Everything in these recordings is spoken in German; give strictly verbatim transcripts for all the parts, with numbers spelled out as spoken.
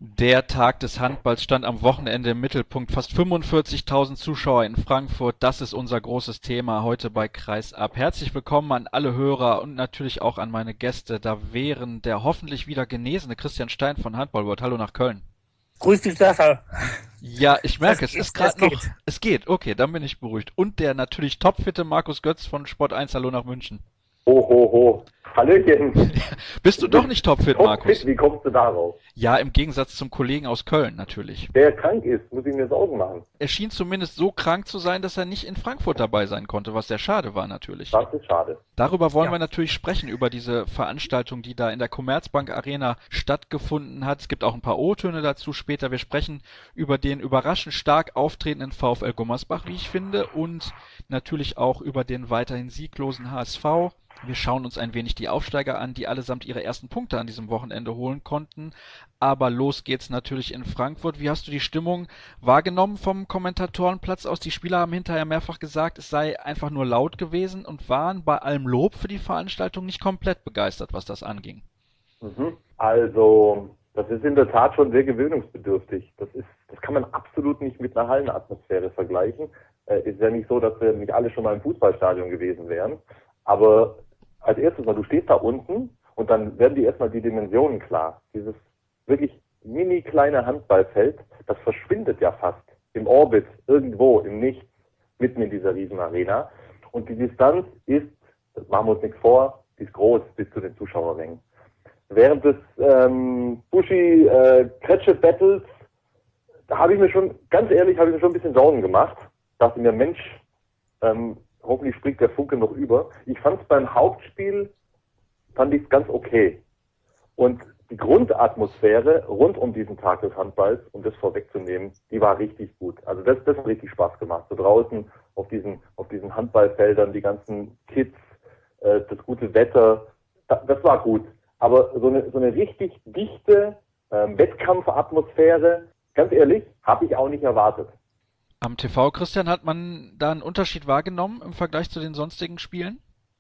Der Tag des Handballs stand am Wochenende im Mittelpunkt. Fast fünfundvierzigtausend Zuschauer in Frankfurt. Das ist unser großes Thema heute bei Kreisab. Herzlich willkommen an alle Hörer und natürlich auch an meine Gäste. Da wären der hoffentlich wieder genesene Christian Stein von Handballworld. Hallo nach Köln. Grüß dich, Sascha. Ja, ich merke, es, es ist gerade noch... geht. Es geht, okay, dann bin ich beruhigt. Und der natürlich topfitte Markus Götz von Sport eins. Hallo nach München. Ho, ho, ho. Hallöchen. Bist du doch nicht topfit, Topfit, Markus? wie kommst du darauf? Ja, im Gegensatz zum Kollegen aus Köln natürlich. Der krank ist, muss ich mir Sorgen machen. Er schien zumindest so krank zu sein, dass er nicht in Frankfurt dabei sein konnte, was sehr schade war natürlich. Das ist schade. Darüber wollen Ja. wir natürlich sprechen, über diese Veranstaltung, die da in der Commerzbank Arena stattgefunden hat. Es gibt auch ein paar O-Töne dazu später. Wir sprechen über den überraschend stark auftretenden VfL Gummersbach, wie ich finde, und natürlich auch über den weiterhin sieglosen H S V. Wir schauen uns ein wenig die Aufsteiger an, die allesamt ihre ersten Punkte an diesem Wochenende holen konnten. Aber los geht's natürlich in Frankfurt. Wie hast du die Stimmung wahrgenommen vom Kommentatorenplatz aus? Die Spieler haben hinterher mehrfach gesagt, es sei einfach nur laut gewesen und waren bei allem Lob für die Veranstaltung nicht komplett begeistert, was das anging. Mhm. Also, das ist in der Tat schon sehr gewöhnungsbedürftig. Das ist, das kann man absolut nicht mit einer Hallenatmosphäre vergleichen. Äh, ist ja nicht so, dass wir nicht alle schon mal im Fußballstadion gewesen wären. Aber als erstes mal, du stehst da unten und dann werden dir erstmal die Dimensionen klar. Dieses wirklich mini kleine Handballfeld, das verschwindet ja fast im Orbit, irgendwo, im Nichts, mitten in dieser Riesenarena. Und die Distanz ist, das machen wir uns nichts vor, die ist groß bis zu den Zuschauerrängen. Während des ähm, Buschi-Kretsche-Battles, da habe ich mir schon, ganz ehrlich, habe ich mir schon ein bisschen Sorgen gemacht. Dachte mir, Mensch, ähm, hoffentlich springt der Funke noch über. Ich fand es beim Hauptspiel, fand ich es ganz okay. Und die Grundatmosphäre rund um diesen Tag des Handballs, um das vorwegzunehmen, die war richtig gut. Also das, das hat richtig Spaß gemacht. So draußen auf diesen, auf diesen Handballfeldern, die ganzen Kids, äh, das gute Wetter, das, das war gut. Aber so eine, so eine richtig dichte äh, Wettkampfatmosphäre, ganz ehrlich, habe ich auch nicht erwartet. Am T V, Christian, hat man da einen Unterschied wahrgenommen im Vergleich zu den sonstigen Spielen?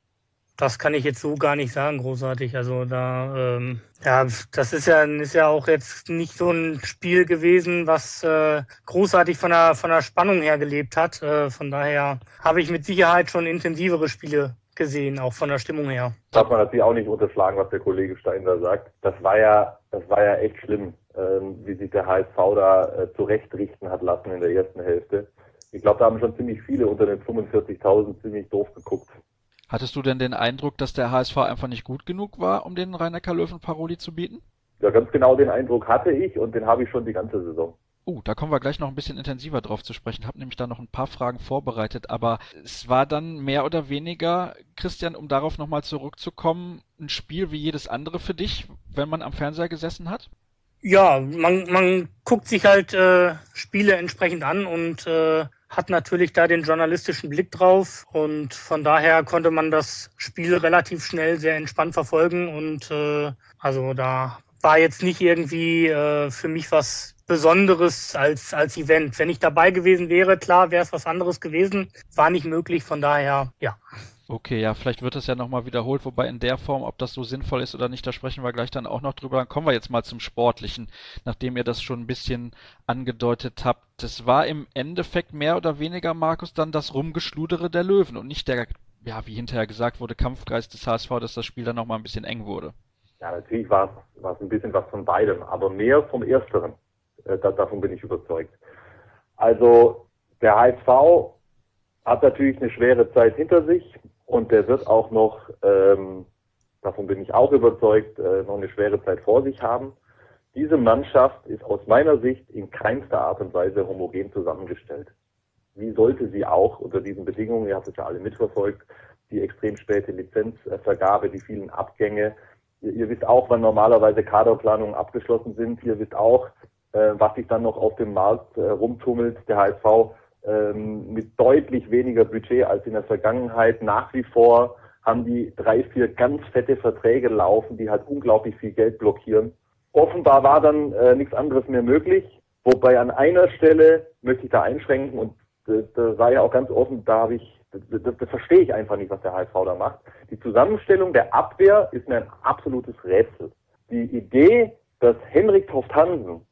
Das kann ich jetzt so gar nicht sagen, großartig. Also da, ähm, ja, das ist ja, ist ja auch jetzt nicht so ein Spiel gewesen, was äh, großartig von der, von der Spannung her gelebt hat. Äh, von daher habe ich mit Sicherheit schon intensivere Spiele gesehen, auch von der Stimmung her. Darf man natürlich auch nicht unterschlagen, was der Kollege Stein da sagt. Das war ja, das war ja echt schlimm, ähm, wie sich der H S V da äh, zurechtrichten hat lassen in der ersten Hälfte. Ich glaube, da haben schon ziemlich viele unter den fünfundvierzigtausend ziemlich doof geguckt. Hattest du denn den Eindruck, dass der H S V einfach nicht gut genug war, um den Rhein-Neckar-Löwen-Paroli zu bieten? Ja, ganz genau den Eindruck hatte ich und den habe ich schon die ganze Saison. Uh, da kommen wir gleich noch ein bisschen intensiver drauf zu sprechen. Ich habe nämlich da noch ein paar Fragen vorbereitet, aber es war dann mehr oder weniger, Christian, um darauf nochmal zurückzukommen, ein Spiel wie jedes andere für dich, wenn man am Fernseher gesessen hat? Ja, man, man guckt sich halt äh, Spiele entsprechend an und äh, hat natürlich da den journalistischen Blick drauf. Und von daher konnte man das Spiel relativ schnell sehr entspannt verfolgen. Und äh, also da war jetzt nicht irgendwie äh, für mich was Besonderes als, als Event. Wenn ich dabei gewesen wäre, klar, wäre es was anderes gewesen. War nicht möglich, von daher, ja. Okay, ja, vielleicht wird es ja nochmal wiederholt, wobei in der Form, ob das so sinnvoll ist oder nicht, da sprechen wir gleich dann auch noch drüber. Dann kommen wir jetzt mal zum Sportlichen, nachdem ihr das schon ein bisschen angedeutet habt. Das war im Endeffekt mehr oder weniger, Markus, dann das Rumgeschludere der Löwen und nicht der, ja, wie hinterher gesagt wurde, Kampfgeist des H S V, dass das Spiel dann nochmal ein bisschen eng wurde. Ja, natürlich war es, war es ein bisschen was von beidem, aber mehr vom Ersteren. Äh, da, davon bin ich überzeugt. Also der H S V hat natürlich eine schwere Zeit hinter sich und der wird auch noch, ähm, davon bin ich auch überzeugt, äh, noch eine schwere Zeit vor sich haben. Diese Mannschaft ist aus meiner Sicht in keinster Art und Weise homogen zusammengestellt. Wie sollte sie auch unter diesen Bedingungen, ihr habt es ja alle mitverfolgt, die extrem späte Lizenzvergabe, die vielen Abgänge. Ihr, ihr wisst auch, wann normalerweise Kaderplanungen abgeschlossen sind. Ihr wisst auch, äh, was sich dann noch auf dem Markt äh, rumtummelt. Der H S V ähm, mit deutlich weniger Budget als in der Vergangenheit. Nach wie vor haben die drei, vier ganz fette Verträge laufen, die halt unglaublich viel Geld blockieren. Offenbar war dann äh, nichts anderes mehr möglich. Wobei an einer Stelle möchte ich da einschränken und äh, da war ja auch ganz offen, da habe ich Das, das, das verstehe ich einfach nicht, was der H S V da macht. Die Zusammenstellung der Abwehr ist mir ein absolutes Rätsel. Die Idee, dass Henrik Toft Hansen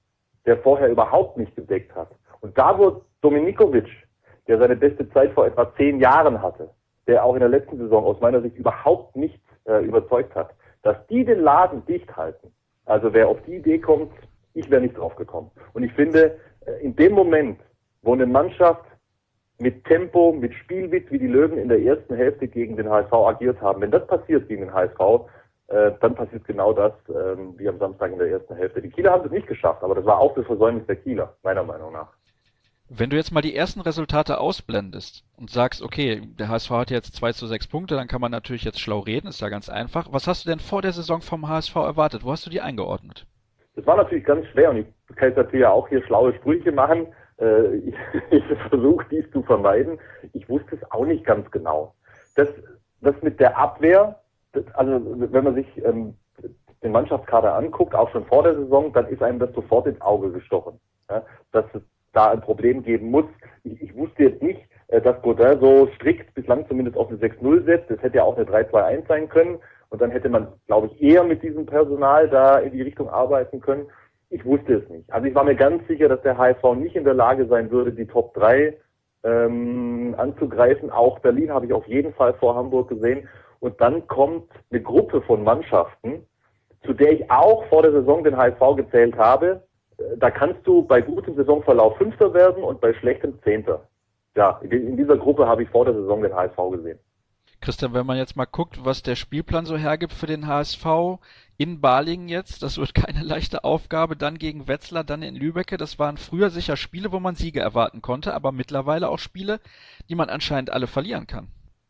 der vorher überhaupt nicht gedeckt hat. Und da wurde Dominikovic, der seine beste Zeit vor etwa zehn Jahren hatte, der auch in der letzten Saison aus meiner Sicht überhaupt nicht äh, überzeugt hat, dass die den Laden dicht halten. Also wer auf die Idee kommt, ich wäre nicht drauf gekommen. Und ich finde, äh, in dem Moment, wo eine Mannschaft mit Tempo, mit Spielwitz, wie die Löwen in der ersten Hälfte gegen den H S V agiert haben, wenn das passiert gegen den H S V, äh, dann passiert genau das, äh, wie am Samstag in der ersten Hälfte. Die Kieler haben es nicht geschafft, aber das war auch das Versäumnis der Kieler, meiner Meinung nach. Wenn du jetzt mal die ersten Resultate ausblendest und sagst, okay, der H S V hat jetzt zwei zu sechs Punkte, dann kann man natürlich jetzt schlau reden, ist ja ganz einfach. Was hast du denn vor der Saison vom H S V erwartet? Wo hast du die eingeordnet? Das war natürlich ganz schwer und ich kann jetzt natürlich auch hier schlaue Sprüche machen. Äh, ich ich versuche dies zu vermeiden. Ich wusste es auch nicht ganz genau. Das, das mit der Abwehr, das, also wenn man sich ähm, den Mannschaftskader anguckt, auch schon vor der Saison, dann ist einem das sofort ins Auge gestochen, ja, dass es da ein Problem geben muss. Ich, ich wusste jetzt nicht, äh, dass Godin so strikt bislang zumindest auf eine sechs null setzt. Das hätte ja auch eine drei zwei eins sein können. Und dann hätte man, glaube ich, eher mit diesem Personal da in die Richtung arbeiten können. Ich wusste es nicht. Also ich war mir ganz sicher, dass der H S V nicht in der Lage sein würde, die Top drei ähm, anzugreifen. Auch Berlin habe ich auf jeden Fall vor Hamburg gesehen. Und dann kommt eine Gruppe von Mannschaften, zu der ich auch vor der Saison den H S V gezählt habe. Da kannst du bei gutem Saisonverlauf Fünfter werden und bei schlechtem Zehnter. Ja, in dieser Gruppe habe ich vor der Saison den H S V gesehen. Christian, wenn man jetzt mal guckt, was der Spielplan so hergibt für den H S V in Balingen jetzt, das wird keine leichte Aufgabe, dann gegen Wetzlar, dann in Lübbecke, das waren früher sicher Spiele, wo man Siege erwarten konnte, aber mittlerweile auch Spiele, die man anscheinend alle verlieren kann.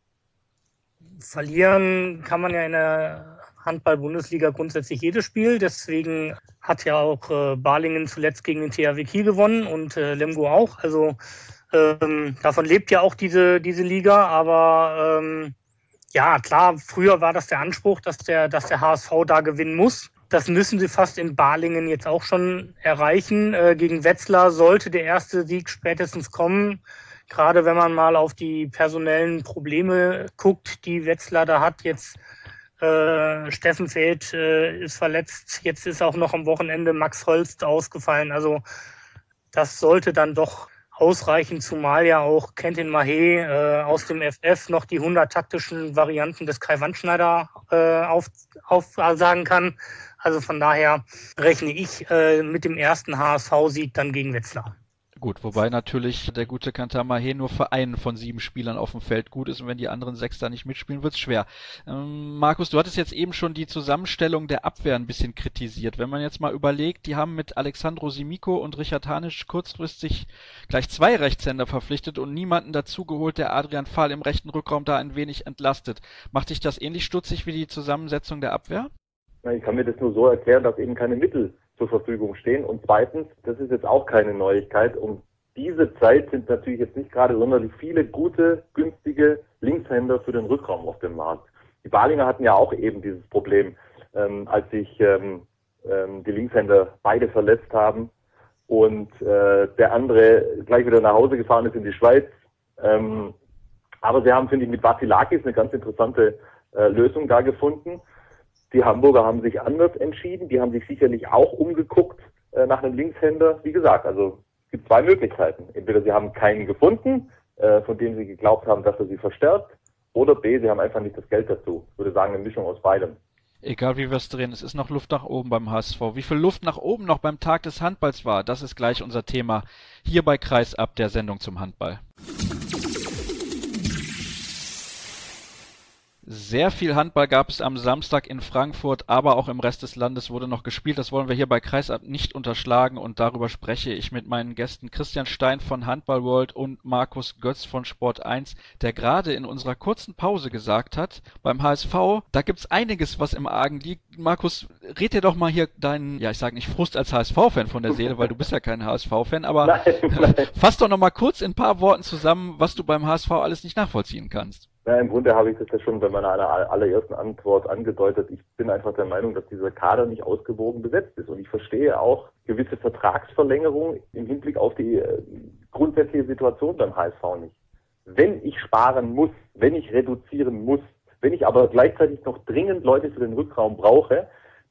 Verlieren kann man ja in der Handball-Bundesliga grundsätzlich jedes Spiel, deswegen hat ja auch äh, Balingen zuletzt gegen den T H W Kiel gewonnen und äh, Lemgo auch, also ähm, davon lebt ja auch diese diese Liga, aber ähm, ja, klar, früher war das der Anspruch, dass der, dass der H S V da gewinnen muss. Das müssen sie fast in Balingen jetzt auch schon erreichen. Äh, gegen Wetzlar sollte der erste Sieg spätestens kommen. Gerade wenn man mal auf die personellen Probleme guckt, die Wetzlar da hat. Jetzt äh, Steffen Feld äh, ist verletzt. Jetzt ist auch noch am Wochenende Max Holst ausgefallen. Also das sollte dann doch ausreichen, zumal ja auch Kentin Mahé äh, aus dem F F noch die hundert taktischen Varianten des Kai Wandschneider äh, auf, aufsagen kann. Also von daher rechne ich äh, mit dem ersten H S V-Sieg dann gegen Wetzlar. Gut, wobei natürlich der gute Kentin Mahé nur für einen von sieben Spielern auf dem Feld gut ist und wenn die anderen sechs da nicht mitspielen, wird's schwer. Ähm, Markus, du hattest jetzt eben schon die Zusammenstellung der Abwehr ein bisschen kritisiert. Wenn man jetzt mal überlegt, die haben mit Alexandro Simiko und Richard Hanisch kurzfristig gleich zwei Rechtshänder verpflichtet und niemanden dazugeholt, der Adrian Fahl im rechten Rückraum da ein wenig entlastet. Macht dich das ähnlich stutzig wie die Zusammensetzung der Abwehr? Ich kann mir das nur so erklären, dass eben keine Mittel zur Verfügung stehen. Und zweitens, das ist jetzt auch keine Neuigkeit, um diese Zeit sind natürlich jetzt nicht gerade sonderlich viele gute, günstige Linkshänder für den Rückraum auf dem Markt. Die Balinger hatten ja auch eben dieses Problem, ähm, als sich ähm, ähm, die Linkshänder beide verletzt haben und äh, der andere gleich wieder nach Hause gefahren ist in die Schweiz. Ähm, aber sie haben, finde ich, mit Vasilakis eine ganz interessante äh, Lösung da gefunden. Die Hamburger haben sich anders entschieden. Die haben sich sicherlich auch umgeguckt äh, nach einem Linkshänder. Wie gesagt, also es gibt zwei Möglichkeiten. Entweder sie haben keinen gefunden, äh, von dem sie geglaubt haben, dass er sie verstärkt, oder B, sie haben einfach nicht das Geld dazu. Ich würde sagen, eine Mischung aus beidem. Egal wie wir es drehen, es ist noch Luft nach oben beim H S V. Wie viel Luft nach oben noch beim Tag des Handballs war, das ist gleich unser Thema hier bei Kreisab, der Sendung zum Handball. Sehr viel Handball gab es am Samstag in Frankfurt, aber auch im Rest des Landes wurde noch gespielt. Das wollen wir hier bei Kreisab nicht unterschlagen und darüber spreche ich mit meinen Gästen Christian Stein von Handball World und Markus Götz von Sport eins, der gerade in unserer kurzen Pause gesagt hat, beim H S V, da gibt's einiges, was im Argen liegt. Markus, red dir doch mal hier deinen, ja ich sage nicht Frust als H S V-Fan von der Seele, weil du bist ja kein H S V-Fan, aber nein, nein. Fass doch noch mal kurz in ein paar Worten zusammen, was du beim H S V alles nicht nachvollziehen kannst. Ja, im Grunde habe ich das ja schon bei meiner allerersten Antwort angedeutet. Ich bin einfach der Meinung, dass dieser Kader nicht ausgewogen besetzt ist. Und ich verstehe auch gewisse Vertragsverlängerungen im Hinblick auf die äh, grundsätzliche Situation beim H S V nicht. Wenn ich sparen muss, wenn ich reduzieren muss, wenn ich aber gleichzeitig noch dringend Leute für den Rückraum brauche,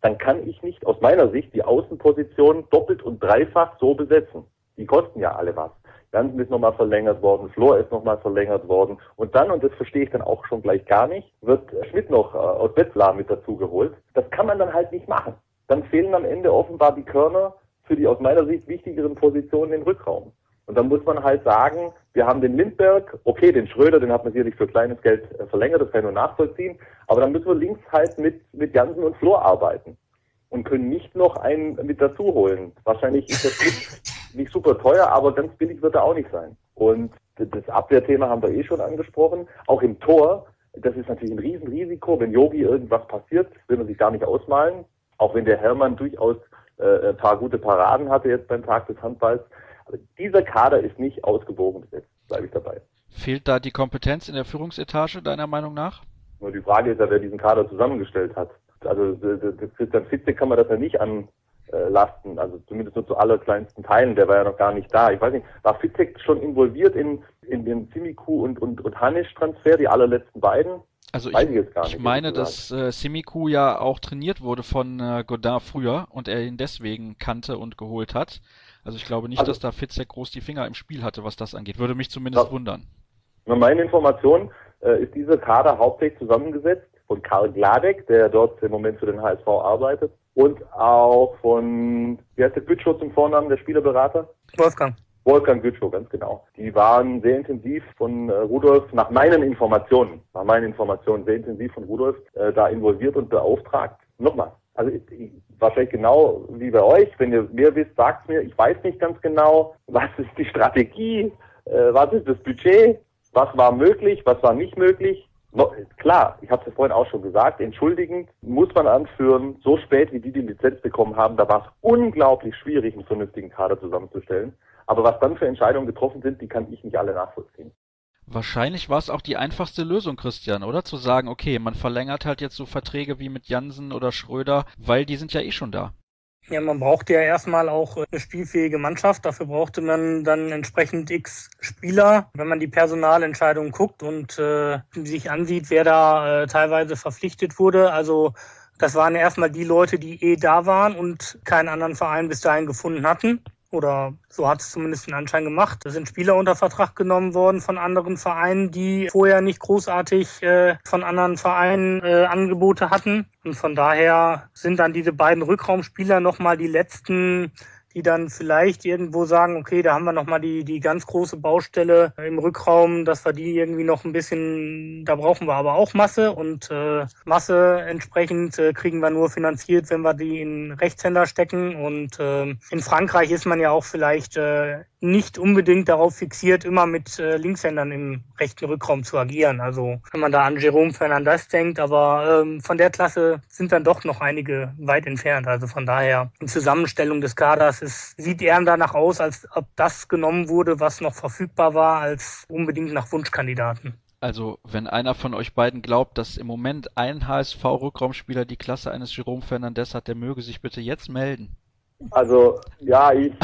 dann kann ich nicht aus meiner Sicht die Außenposition doppelt und dreifach so besetzen. Die kosten ja alle was. Jansen ist nochmal verlängert worden, Flor ist nochmal verlängert worden. Und dann, und das verstehe ich dann auch schon gleich gar nicht, wird Schmidt noch äh, aus Wetzlar mit dazu geholt. Das kann man dann halt nicht machen. Dann fehlen am Ende offenbar die Körner für die aus meiner Sicht wichtigeren Positionen im Rückraum. Und dann muss man halt sagen, wir haben den Lindberg, okay, den Schröder, den hat man sicherlich für kleines Geld äh, verlängert, das kann ich nur nachvollziehen. Aber dann müssen wir links halt mit, mit Jansen und Flor arbeiten. Und können nicht noch einen mit dazu holen. Wahrscheinlich ist das nicht, nicht super teuer, aber ganz billig wird er auch nicht sein. Und das Abwehrthema haben wir eh schon angesprochen. Auch im Tor, das ist natürlich ein Riesenrisiko. Wenn Yogi irgendwas passiert, will man sich gar nicht ausmalen. Auch wenn der Hermann durchaus äh, ein paar gute Paraden hatte jetzt beim Tag des Handballs. Aber dieser Kader ist nicht ausgewogen besetzt, bleibe ich dabei. Fehlt da die Kompetenz in der Führungsetage, deiner Meinung nach? Nur die Frage ist ja, wer diesen Kader zusammengestellt hat. Also Christian Fitzek kann man das ja nicht anlasten, also zumindest nur zu allerkleinsten Teilen, der war ja noch gar nicht da. Ich weiß nicht, war Fitzek schon involviert in, in den Simiku und, und, und Hanisch-Transfer, die allerletzten beiden? Also ich, weiß ich, jetzt gar ich nicht, meine, dass äh, Simiku ja auch trainiert wurde von äh, Godin früher und er ihn deswegen kannte und geholt hat. Also ich glaube nicht, also, dass da Fitzek groß die Finger im Spiel hatte, was das angeht. Würde mich zumindest ja. wundern. Nach meinen Informationen äh, ist dieser Kader hauptsächlich zusammengesetzt von Karl Gladek, der dort im Moment für den H S V arbeitet, und auch von, wie heißt der, Gütschow zum Vornamen, der Spielerberater? Wolfgang. Wolfgang Gütschow, ganz genau. Die waren sehr intensiv von äh, Rudolf, nach meinen Informationen, nach meinen Informationen sehr intensiv von Rudolf äh, da involviert und beauftragt. Nochmal, also ich, ich, wahrscheinlich genau wie bei euch, wenn ihr mehr wisst, sagt's mir. Ich weiß nicht ganz genau, was ist die Strategie, äh, was ist das Budget, was war möglich, was war nicht möglich. No, klar, ich habe es ja vorhin auch schon gesagt, entschuldigend muss man anführen, so spät wie die die Lizenz bekommen haben, da war es unglaublich schwierig, einen vernünftigen Kader zusammenzustellen. Aber was dann für Entscheidungen getroffen sind, die kann ich nicht alle nachvollziehen. Wahrscheinlich war es auch die einfachste Lösung, Christian, oder? Zu sagen, okay, man verlängert halt jetzt so Verträge wie mit Jansen oder Schröder, weil die sind ja eh schon da. Ja, man brauchte ja erstmal auch eine spielfähige Mannschaft. Dafür brauchte man dann entsprechend x Spieler. Wenn man die Personalentscheidung guckt und äh, sich ansieht, wer da äh, teilweise verpflichtet wurde. Also das waren erstmal die Leute, die eh da waren und keinen anderen Verein bis dahin gefunden hatten. Oder so hat es zumindest den Anschein gemacht. Da sind Spieler unter Vertrag genommen worden von anderen Vereinen, die vorher nicht großartig äh, von anderen Vereinen äh, Angebote hatten. Und von daher sind dann diese beiden Rückraumspieler nochmal die letzten, die dann vielleicht irgendwo sagen, okay, da haben wir nochmal die die ganz große Baustelle im Rückraum, dass wir die irgendwie noch ein bisschen, da brauchen wir aber auch Masse und äh, Masse entsprechend äh, kriegen wir nur finanziert, wenn wir die in Rechtshänder stecken und äh, in Frankreich ist man ja auch vielleicht äh, nicht unbedingt darauf fixiert, immer mit äh, Linkshändern im rechten Rückraum zu agieren. Also wenn man da an Jérôme Fernandez denkt, aber ähm, von der Klasse sind dann doch noch einige weit entfernt. Also von daher, die Zusammenstellung des Kaders ist, sieht eher danach aus, als ob das genommen wurde, was noch verfügbar war, als unbedingt nach Wunschkandidaten. Also, wenn einer von euch beiden glaubt, dass im Moment ein H S V-Rückraumspieler die Klasse eines Jérôme Fernandez hat, der möge sich bitte jetzt melden. Also, ja, ich...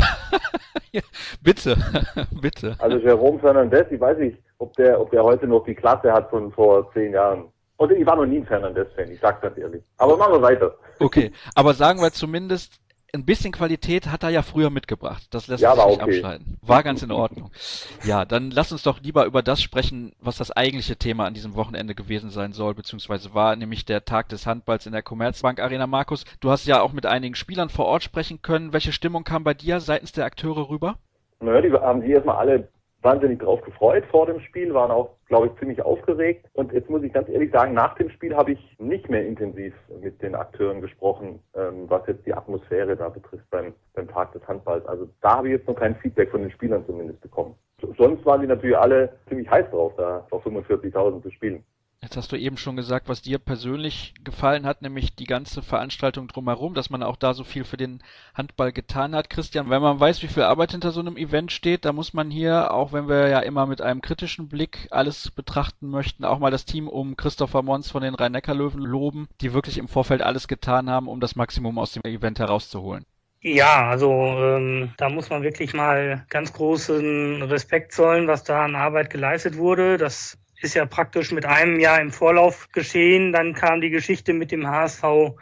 ja, bitte, bitte. Also Jérôme Fernandez, ich weiß nicht, ob der, ob der heute noch die Klasse hat von vor zehn Jahren. Und ich war noch nie ein Fernandez-Fan, ich sag's ganz ehrlich. Aber machen wir weiter. Okay, aber sagen wir zumindest, ein bisschen Qualität hat er ja früher mitgebracht. Das lässt ja, sich nicht okay. abschneiden. War ganz in Ordnung. Ja, dann lass uns doch lieber über das sprechen, was das eigentliche Thema an diesem Wochenende gewesen sein soll, beziehungsweise war, nämlich der Tag des Handballs in der Commerzbank Arena. Markus, du hast ja auch mit einigen Spielern vor Ort sprechen können. Welche Stimmung kam bei dir seitens der Akteure rüber? Naja, die haben sich erstmal alle wahnsinnig drauf gefreut vor dem Spiel, waren auch, glaube ich, ziemlich aufgeregt. Und jetzt muss ich ganz ehrlich sagen, nach dem Spiel habe ich nicht mehr intensiv mit den Akteuren gesprochen, ähm, was jetzt die Atmosphäre da betrifft beim, beim Tag des Handballs. Also da habe ich jetzt noch kein Feedback von den Spielern zumindest bekommen. Sonst waren die natürlich alle ziemlich heiß drauf, da vor fünfundvierzigtausend zu spielen. Jetzt hast du eben schon gesagt, was dir persönlich gefallen hat, nämlich die ganze Veranstaltung drumherum, dass man auch da so viel für den Handball getan hat. Christian, wenn man weiß, wie viel Arbeit hinter so einem Event steht, da muss man hier, auch wenn wir ja immer mit einem kritischen Blick alles betrachten möchten, auch mal das Team um Christopher Mons von den Rhein-Neckar-Löwen loben, die wirklich im Vorfeld alles getan haben, um das Maximum aus dem Event herauszuholen. Ja, also ähm, da muss man wirklich mal ganz großen Respekt zollen, was da an Arbeit geleistet wurde. Das ist ja praktisch mit einem Jahr im Vorlauf geschehen. Dann kam die Geschichte mit dem H S V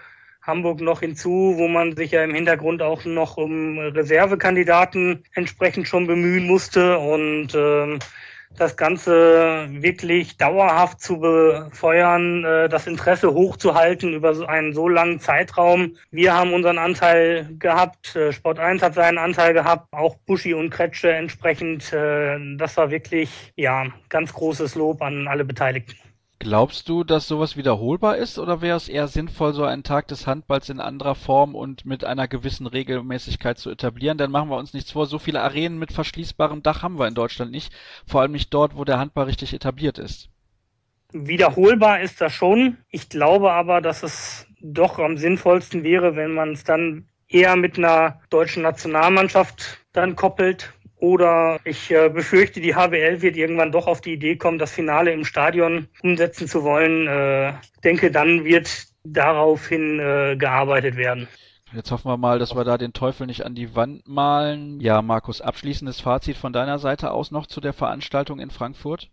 Hamburg noch hinzu, wo man sich ja im Hintergrund auch noch um Reservekandidaten entsprechend schon bemühen musste und ähm, das Ganze wirklich dauerhaft zu befeuern, äh, das Interesse hochzuhalten über so einen so langen Zeitraum. Wir haben unseren Anteil gehabt, äh, Sport eins hat seinen Anteil gehabt, auch Buschi und Kretsche entsprechend. Äh, das war wirklich, ja, ganz großes Lob an alle Beteiligten. Glaubst du, dass sowas wiederholbar ist, oder wäre es eher sinnvoll, so einen Tag des Handballs in anderer Form und mit einer gewissen Regelmäßigkeit zu etablieren? Dann machen wir uns nichts vor, so viele Arenen mit verschließbarem Dach haben wir in Deutschland nicht, vor allem nicht dort, wo der Handball richtig etabliert ist. Wiederholbar ist das schon. Ich glaube aber, dass es doch am sinnvollsten wäre, wenn man es dann eher mit einer deutschen Nationalmannschaft dann koppelt. Oder ich äh, befürchte, die H B L wird irgendwann doch auf die Idee kommen, das Finale im Stadion umsetzen zu wollen. Äh, ich denke, dann wird daraufhin äh, gearbeitet werden. Jetzt hoffen wir mal, dass wir da den Teufel nicht an die Wand malen. Ja, Markus, abschließendes Fazit von deiner Seite aus noch zu der Veranstaltung in Frankfurt?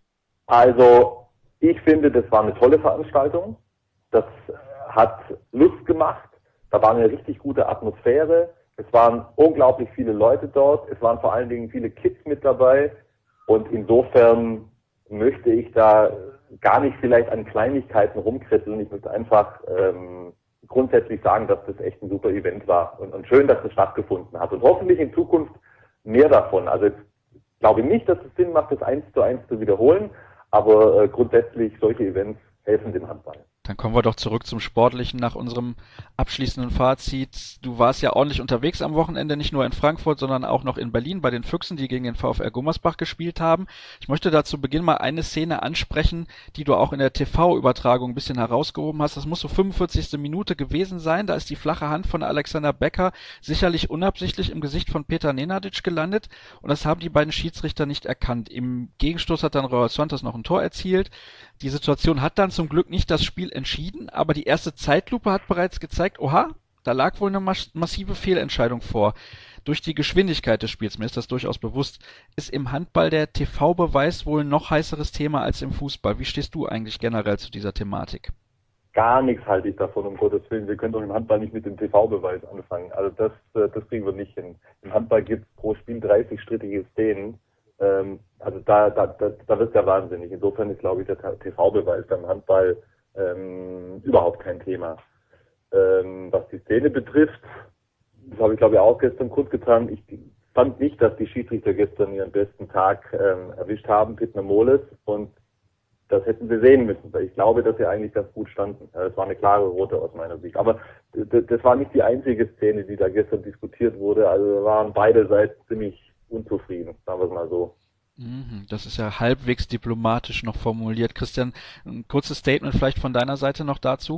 Also, ich finde, das war eine tolle Veranstaltung. Das hat Lust gemacht. Da war eine richtig gute Atmosphäre. Es waren unglaublich viele Leute dort. Es waren vor allen Dingen viele Kids mit dabei. Und insofern möchte ich da gar nicht vielleicht an Kleinigkeiten rumkritteln. Ich möchte einfach ähm, grundsätzlich sagen, dass das echt ein super Event war. Und, und schön, dass das stattgefunden hat. Und hoffentlich in Zukunft mehr davon. Also ich glaube nicht, dass es Sinn macht, das eins zu eins zu wiederholen. Aber äh, grundsätzlich solche Events helfen dem Handball. Dann kommen wir doch zurück zum Sportlichen nach unserem abschließenden Fazit. Du warst ja ordentlich unterwegs am Wochenende, nicht nur in Frankfurt, sondern auch noch in Berlin bei den Füchsen, die gegen den VfL Gummersbach gespielt haben. Ich möchte da zu Beginn mal eine Szene ansprechen, die du auch in der T V-Übertragung ein bisschen herausgehoben hast. Das muss so fünfundvierzigste Minute gewesen sein. Da ist die flache Hand von Alexander Becker sicherlich unabsichtlich im Gesicht von Peter Nenadic gelandet und das haben die beiden Schiedsrichter nicht erkannt. Im Gegenstoß hat dann Royal Santos noch ein Tor erzielt. Die Situation hat dann zum Glück nicht das Spiel entschieden, aber die erste Zeitlupe hat bereits gezeigt, oha, da lag wohl eine massive Fehlentscheidung vor. Durch die Geschwindigkeit des Spiels, mir ist das durchaus bewusst, ist im Handball der T V-Beweis wohl ein noch heißeres Thema als im Fußball. Wie stehst du eigentlich generell zu dieser Thematik? Gar nichts halte ich davon, um Gottes Willen. Wir können doch im Handball nicht mit dem T V-Beweis anfangen. Also das, das kriegen wir nicht hin. Im Handball gibt es pro Spiel dreißig strittige Szenen. Ähm, also da, da, da, da wird es ja wahnsinnig. Insofern ist, glaube ich, der T V-Beweis beim Handball ähm, überhaupt kein Thema. Ähm, was die Szene betrifft, das habe ich, glaube ich, auch gestern kurz getan. Ich fand nicht, dass die Schiedsrichter gestern ihren besten Tag ähm, erwischt haben, Pittner Moles, und das hätten sie sehen müssen, weil ich glaube, dass sie eigentlich ganz gut standen. Es war eine klare rote aus meiner Sicht. Aber das war nicht die einzige Szene, die da gestern diskutiert wurde. Also waren beide Seiten ziemlich unzufrieden, sagen wir es mal so. Das ist ja halbwegs diplomatisch noch formuliert. Christian, ein kurzes Statement vielleicht von deiner Seite noch dazu?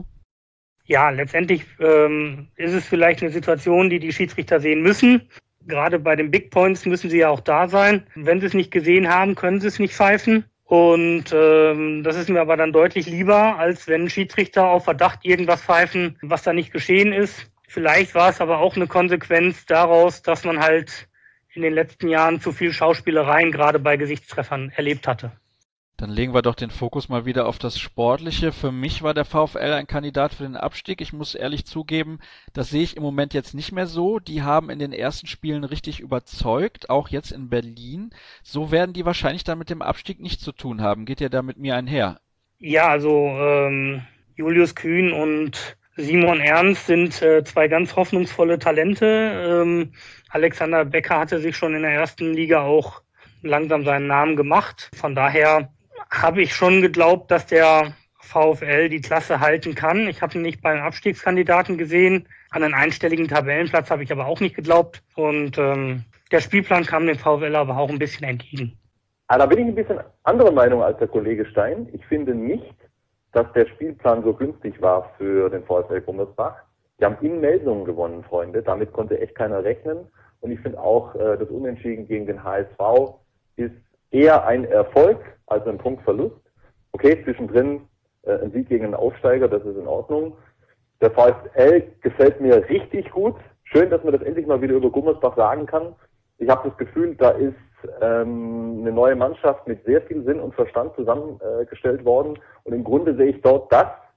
Ja, letztendlich ähm, ist es vielleicht eine Situation, die die Schiedsrichter sehen müssen. Gerade bei den Big Points müssen sie ja auch da sein. Wenn sie es nicht gesehen haben, können sie es nicht pfeifen. Und ähm, das ist mir aber dann deutlich lieber, als wenn Schiedsrichter auf Verdacht irgendwas pfeifen, was da nicht geschehen ist. Vielleicht war es aber auch eine Konsequenz daraus, dass man halt in den letzten Jahren zu viel Schauspielereien gerade bei Gesichtstreffern erlebt hatte. Dann legen wir doch den Fokus mal wieder auf das Sportliche. Für mich war der VfL ein Kandidat für den Abstieg. Ich muss ehrlich zugeben, das sehe ich im Moment jetzt nicht mehr so. Die haben in den ersten Spielen richtig überzeugt, auch jetzt in Berlin. So werden die wahrscheinlich dann mit dem Abstieg nichts zu tun haben. Geht ihr da mit mir einher? Ja, also ähm, Julius Kühn und Simon Ernst sind äh, zwei ganz hoffnungsvolle Talente. Ähm, Alexander Becker hatte sich schon in der ersten Liga auch langsam seinen Namen gemacht. Von daher habe ich schon geglaubt, dass der VfL die Klasse halten kann. Ich habe ihn nicht beim Abstiegskandidaten gesehen. An einen einstelligen Tabellenplatz habe ich aber auch nicht geglaubt. Und ähm, der Spielplan kam dem VfL aber auch ein bisschen entgegen. Aber da bin ich ein bisschen anderer Meinung als der Kollege Stein. Ich finde nicht, dass der Spielplan so günstig war für den VfL Gummersbach. Die haben in Melsungen gewonnen, Freunde. Damit konnte echt keiner rechnen. Und ich finde auch, äh, das Unentschieden gegen den H S V ist eher ein Erfolg als ein Punktverlust. Okay, zwischendrin äh, ein Sieg gegen einen Aufsteiger, das ist in Ordnung. Der VfL gefällt mir richtig gut. Schön, dass man das endlich mal wieder über Gummersbach sagen kann. Ich habe das Gefühl, da ist ähm, eine neue Mannschaft mit sehr viel Sinn und Verstand zusammengestellt äh, worden. Und im Grunde sehe ich dort das,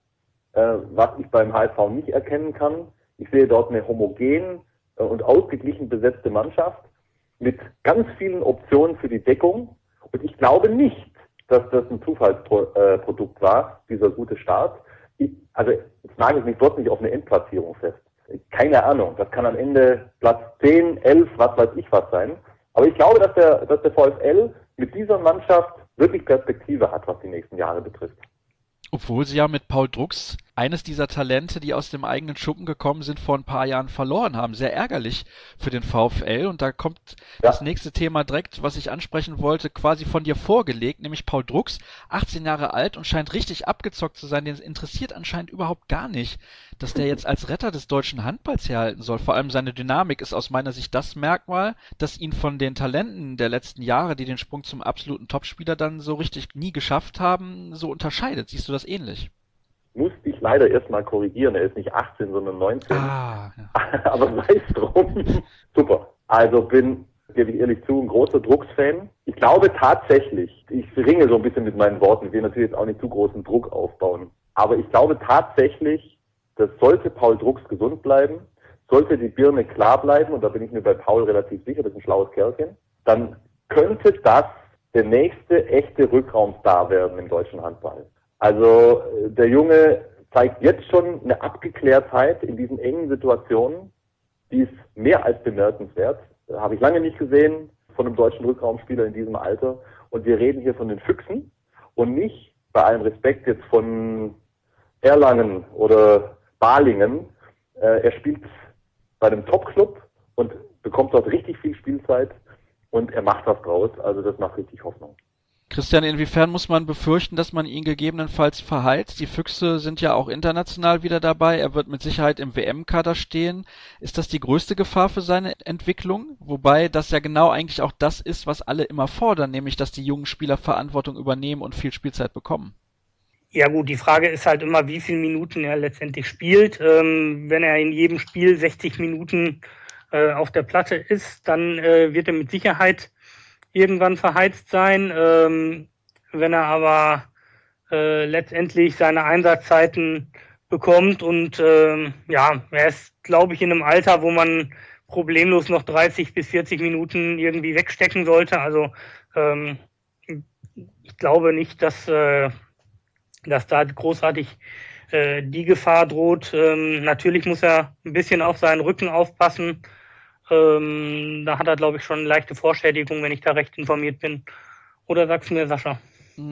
äh, was ich beim H S V nicht erkennen kann. Ich sehe dort eine homogen äh, und ausgeglichen besetzte Mannschaft mit ganz vielen Optionen für die Deckung. Und ich glaube nicht, dass das ein Zufallsprodukt war, dieser gute Start. Ich, also jetzt nagel ich mich dort nicht auf eine Endplatzierung fest. Keine Ahnung, das kann am Ende Platz zehn, elf, was weiß ich was sein. Aber ich glaube, dass der, dass der VfL mit dieser Mannschaft wirklich Perspektive hat, was die nächsten Jahre betrifft. Obwohl sie ja mit Paul Drucks eines dieser Talente, die aus dem eigenen Schuppen gekommen sind, vor ein paar Jahren verloren haben. Sehr ärgerlich für den VfL. Und da kommt ja das nächste Thema direkt, was ich ansprechen wollte, quasi von dir vorgelegt, nämlich Paul Drucks, achtzehn Jahre alt und scheint richtig abgezockt zu sein. Den interessiert anscheinend überhaupt gar nicht, dass der jetzt als Retter des deutschen Handballs herhalten soll. Vor allem seine Dynamik ist aus meiner Sicht das Merkmal, das ihn von den Talenten der letzten Jahre, die den Sprung zum absoluten Topspieler dann so richtig nie geschafft haben, so unterscheidet. Siehst du das ähnlich? Musste ich leider erstmal korrigieren. Er ist nicht achtzehn, sondern neunzehn. Ah, ja. Aber sei es drum. Super. Also bin, gebe ich ehrlich zu, ein großer Drucks-Fan. Ich glaube tatsächlich, ich ringe so ein bisschen mit meinen Worten, ich will natürlich jetzt auch nicht zu großen Druck aufbauen. Aber ich glaube tatsächlich, dass sollte Paul Drucks gesund bleiben, sollte die Birne klar bleiben, und da bin ich mir bei Paul relativ sicher, das ist ein schlaues Kerlchen, dann könnte das der nächste echte Rückraumstar werden im deutschen Handball. Also der Junge zeigt jetzt schon eine Abgeklärtheit in diesen engen Situationen, die ist mehr als bemerkenswert. Habe ich lange nicht gesehen von einem deutschen Rückraumspieler in diesem Alter. Und wir reden hier von den Füchsen und nicht, bei allem Respekt, jetzt von Erlangen oder Balingen. Äh, er spielt bei einem Top-Club und bekommt dort richtig viel Spielzeit und er macht was draus. Also das macht richtig Hoffnung. Christian, inwiefern muss man befürchten, dass man ihn gegebenenfalls verheizt? Die Füchse sind ja auch international wieder dabei. Er wird mit Sicherheit im W M-Kader stehen. Ist das die größte Gefahr für seine Entwicklung? Wobei das ja genau eigentlich auch das ist, was alle immer fordern, nämlich dass die jungen Spieler Verantwortung übernehmen und viel Spielzeit bekommen. Ja gut, die Frage ist halt immer, wie viele Minuten er letztendlich spielt. Ähm, wenn er in jedem Spiel sechzig Minuten äh, auf der Platte ist, dann äh, wird er mit Sicherheit irgendwann verheizt sein. Ähm, wenn er aber äh, letztendlich seine Einsatzzeiten bekommt und ähm, ja, er ist, glaube ich, in einem Alter, wo man problemlos noch dreißig bis vierzig Minuten irgendwie wegstecken sollte. Also ähm, ich glaube nicht, dass, äh, dass da großartig äh, die Gefahr droht. Ähm, natürlich muss er ein bisschen auf seinen Rücken aufpassen. Ähm, da hat er, glaube ich, schon eine leichte Vorschädigung, wenn ich da recht informiert bin. Oder sagst du mir, Sascha?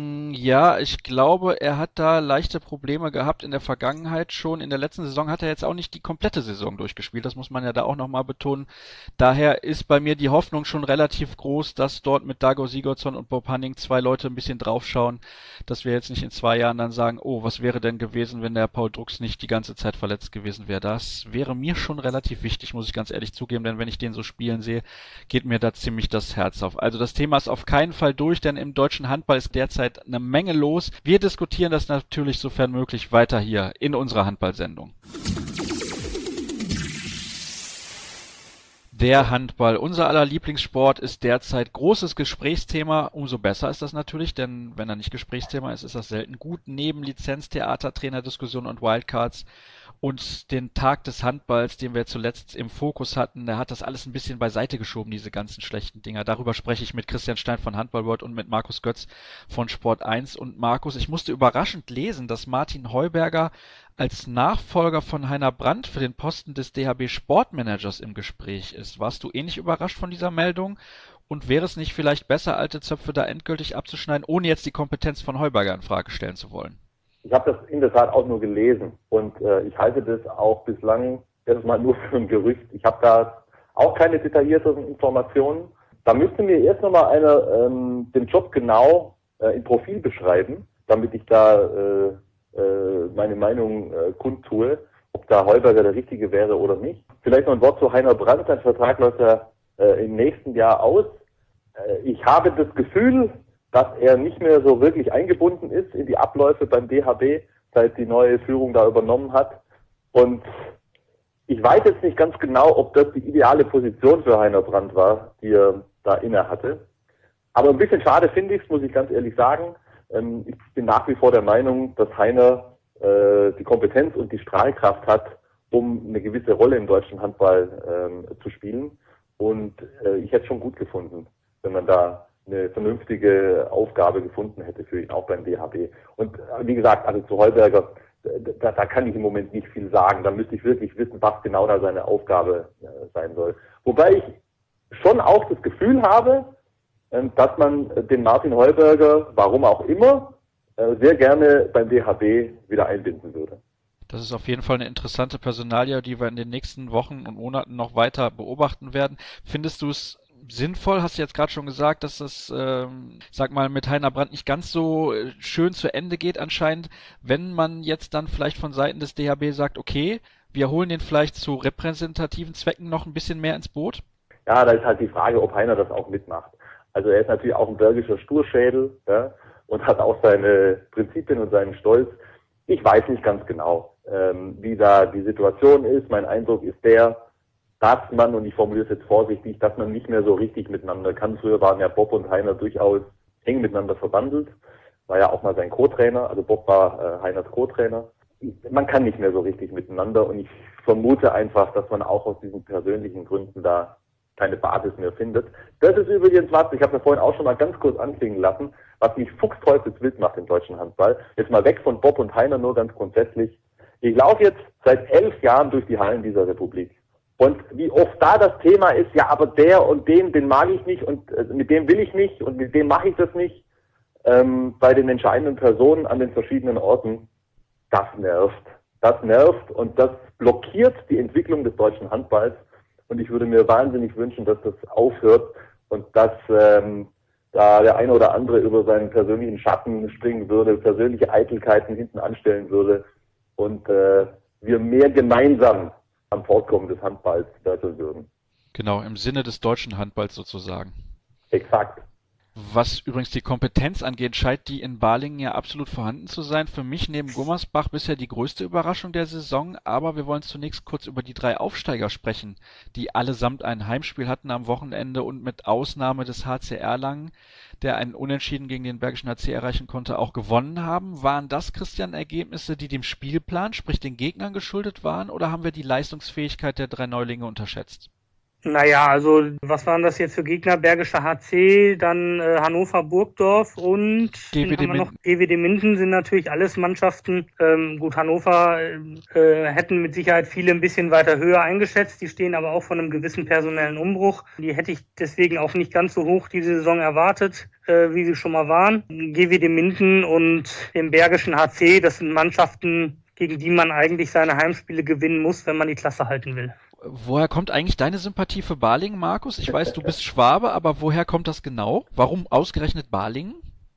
Ja, ich glaube, er hat da leichte Probleme gehabt in der Vergangenheit schon. In der letzten Saison hat er jetzt auch nicht die komplette Saison durchgespielt. Das muss man ja da auch nochmal betonen. Daher ist bei mir die Hoffnung schon relativ groß, dass dort mit Dago Sigurdsson und Bob Hanning zwei Leute ein bisschen draufschauen, dass wir jetzt nicht in zwei Jahren dann sagen, oh, was wäre denn gewesen, wenn der Paul Drucks nicht die ganze Zeit verletzt gewesen wäre. Das wäre mir schon relativ wichtig, muss ich ganz ehrlich zugeben, denn wenn ich den so spielen sehe, geht mir da ziemlich das Herz auf. Also das Thema ist auf keinen Fall durch, denn im deutschen Handball ist derzeit eine Menge los. Wir diskutieren das natürlich sofern möglich weiter hier in unserer Handballsendung. Der Handball, unser aller Lieblingssport, ist derzeit großes Gesprächsthema. Umso besser ist das natürlich, denn wenn er nicht Gesprächsthema ist, ist das selten gut. Neben Lizenztheater, Trainerdiskussionen und Wildcards und den Tag des Handballs, den wir zuletzt im Fokus hatten, der hat das alles ein bisschen beiseite geschoben, diese ganzen schlechten Dinger. Darüber spreche ich mit Christian Stein von Handball World und mit Markus Götz von Sport eins. Und Markus, ich musste überraschend lesen, dass Martin Heuberger als Nachfolger von Heiner Brandt für den Posten des D H B Sportmanagers im Gespräch ist. Warst du ähnlich überrascht von dieser Meldung? Und wäre es nicht vielleicht besser, alte Zöpfe da endgültig abzuschneiden, ohne jetzt die Kompetenz von Heuberger in Frage stellen zu wollen? Ich habe das in der Tat auch nur gelesen und äh, ich halte das auch bislang erstmal nur für ein Gerücht. Ich habe da auch keine detaillierteren Informationen. Da müsste mir erst nochmal einer ähm, den Job genau äh, im Profil beschreiben, damit ich da äh, äh, meine Meinung äh, kundtue, ob da Heuberger der Richtige wäre oder nicht. Vielleicht noch ein Wort zu Heiner Brandt. Sein Vertrag läuft ja äh, im nächsten Jahr aus. Äh, ich habe das Gefühl, dass er nicht mehr so wirklich eingebunden ist in die Abläufe beim D H B, seit die neue Führung da übernommen hat. Und ich weiß jetzt nicht ganz genau, ob das die ideale Position für Heiner Brandt war, die er da inne hatte. Aber ein bisschen schade finde ich es, muss ich ganz ehrlich sagen. Ich bin nach wie vor der Meinung, dass Heiner äh, die Kompetenz und die Strahlkraft hat, um eine gewisse Rolle im deutschen Handball ähm, zu spielen. Und äh, ich hätte es schon gut gefunden, wenn man da eine vernünftige Aufgabe gefunden hätte für ihn, auch beim D H B. Und äh, wie gesagt, also zu Heuberger, da, da kann ich im Moment nicht viel sagen. Da müsste ich wirklich wissen, was genau da seine Aufgabe äh, sein soll. Wobei ich schon auch das Gefühl habe, äh, dass man den Martin Heuberger, warum auch immer, äh, sehr gerne beim D H B wieder einbinden würde. Das ist auf jeden Fall eine interessante Personalie, die wir in den nächsten Wochen und Monaten noch weiter beobachten werden. Findest du es sinnvoll? Hast du jetzt gerade schon gesagt, dass das, ähm, sag mal, mit Heiner Brandt nicht ganz so äh, schön zu Ende geht anscheinend, wenn man jetzt dann vielleicht von Seiten des D H B sagt, okay, wir holen den vielleicht zu repräsentativen Zwecken noch ein bisschen mehr ins Boot? Ja, da ist halt die Frage, ob Heiner das auch mitmacht. Also er ist natürlich auch ein bergischer Sturschädel, ja, und hat auch seine Prinzipien und seinen Stolz. Ich weiß nicht ganz genau, ähm, wie da die Situation ist. Mein Eindruck ist der, dass man, und ich formuliere es jetzt vorsichtig, dass man nicht mehr so richtig miteinander kann. Früher waren ja Bob und Heiner durchaus eng miteinander verbandelt. War ja auch mal sein Co-Trainer, also Bob war äh, Heiners Co-Trainer. Man kann nicht mehr so richtig miteinander und ich vermute einfach, dass man auch aus diesen persönlichen Gründen da keine Basis mehr findet. Das ist übrigens was, ich habe mir vorhin auch schon mal ganz kurz anklingen lassen, was mich fuchsteufelswild macht im deutschen Handball. Jetzt mal weg von Bob und Heiner, nur ganz grundsätzlich. Ich laufe jetzt seit elf Jahren durch die Hallen dieser Republik. Und wie oft da das Thema ist, ja, aber der und den, den mag ich nicht und äh, mit dem will ich nicht und mit dem mache ich das nicht, ähm, bei den entscheidenden Personen an den verschiedenen Orten, das nervt. Das nervt und das blockiert die Entwicklung des deutschen Handballs. Und ich würde mir wahnsinnig wünschen, dass das aufhört und dass ähm, da der eine oder andere über seinen persönlichen Schatten springen würde, persönliche Eitelkeiten hinten anstellen würde und äh, wir mehr gemeinsam am Fortkommen des Handballs werkeln würden. Genau, im Sinne des deutschen Handballs sozusagen. Exakt. Was übrigens die Kompetenz angeht, scheint die in Balingen ja absolut vorhanden zu sein. Für mich neben Gummersbach bisher die größte Überraschung der Saison, aber wir wollen zunächst kurz über die drei Aufsteiger sprechen, die allesamt ein Heimspiel hatten am Wochenende und mit Ausnahme des H C Erlangen, der einen Unentschieden gegen den Bergischen H C erreichen konnte, auch gewonnen haben. Waren das, Christian, Ergebnisse, die dem Spielplan, sprich den Gegnern geschuldet waren, oder haben wir die Leistungsfähigkeit der drei Neulinge unterschätzt? Naja, also was waren das jetzt für Gegner? Bergischer H C, dann äh, Hannover Burgdorf und G W D noch G W D Minden sind natürlich alles Mannschaften. Ähm, gut, Hannover äh, hätten mit Sicherheit viele ein bisschen weiter höher eingeschätzt. Die stehen aber auch von einem gewissen personellen Umbruch. Die hätte ich deswegen auch nicht ganz so hoch diese Saison erwartet, äh, wie sie schon mal waren. G W D Minden und dem Bergischen H C, das sind Mannschaften, gegen die man eigentlich seine Heimspiele gewinnen muss, wenn man die Klasse halten will. Woher kommt eigentlich deine Sympathie für Balingen, Markus? Ich weiß, du bist Schwabe, aber woher kommt das genau? Warum ausgerechnet Balingen?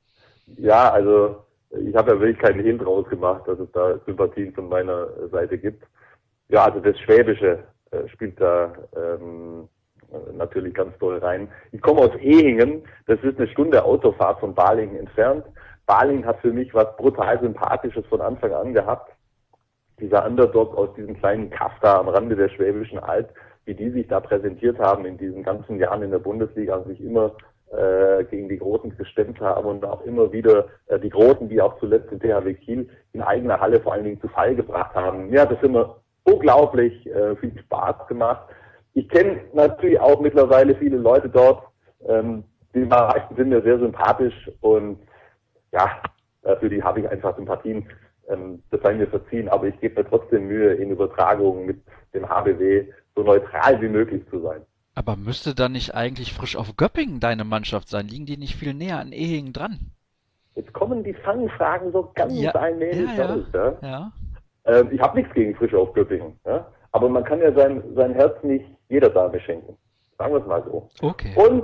Ja, also ich habe ja wirklich keinen Hehl draus gemacht, dass es da Sympathien von meiner Seite gibt. Ja, also das Schwäbische äh, spielt da ähm, natürlich ganz doll rein. Ich komme aus Ehingen, das ist eine Stunde Autofahrt von Balingen entfernt. Balingen hat für mich was brutal Sympathisches von Anfang an gehabt. Dieser Underdog aus diesem kleinen Kaff da am Rande der Schwäbischen Alb, wie die sich da präsentiert haben in diesen ganzen Jahren in der Bundesliga und sich immer äh, gegen die Großen gestemmt haben und auch immer wieder äh, die Großen, wie auch zuletzt in T H W Kiel, in eigener Halle vor allen Dingen zu Fall gebracht haben. Mir hat das immer unglaublich äh, viel Spaß gemacht. Ich kenne natürlich auch mittlerweile viele Leute dort, ähm, die meisten sind mir sehr sympathisch und ja, für die habe ich einfach Sympathien. Das sei mir verziehen, aber ich gebe mir trotzdem Mühe, in Übertragungen mit dem H B W so neutral wie möglich zu sein. Aber müsste dann nicht eigentlich Frisch auf Göppingen deine Mannschaft sein? Liegen die nicht viel näher an Ehingen dran? Jetzt kommen die Fangfragen so ganz ja, allmählich ja, raus. Ja. Ja. Ähm, ich habe nichts gegen Frisch auf Göppingen, ja? Aber man kann ja sein, sein Herz nicht jeder Dame schenken. Sagen wir es mal so. Okay. Und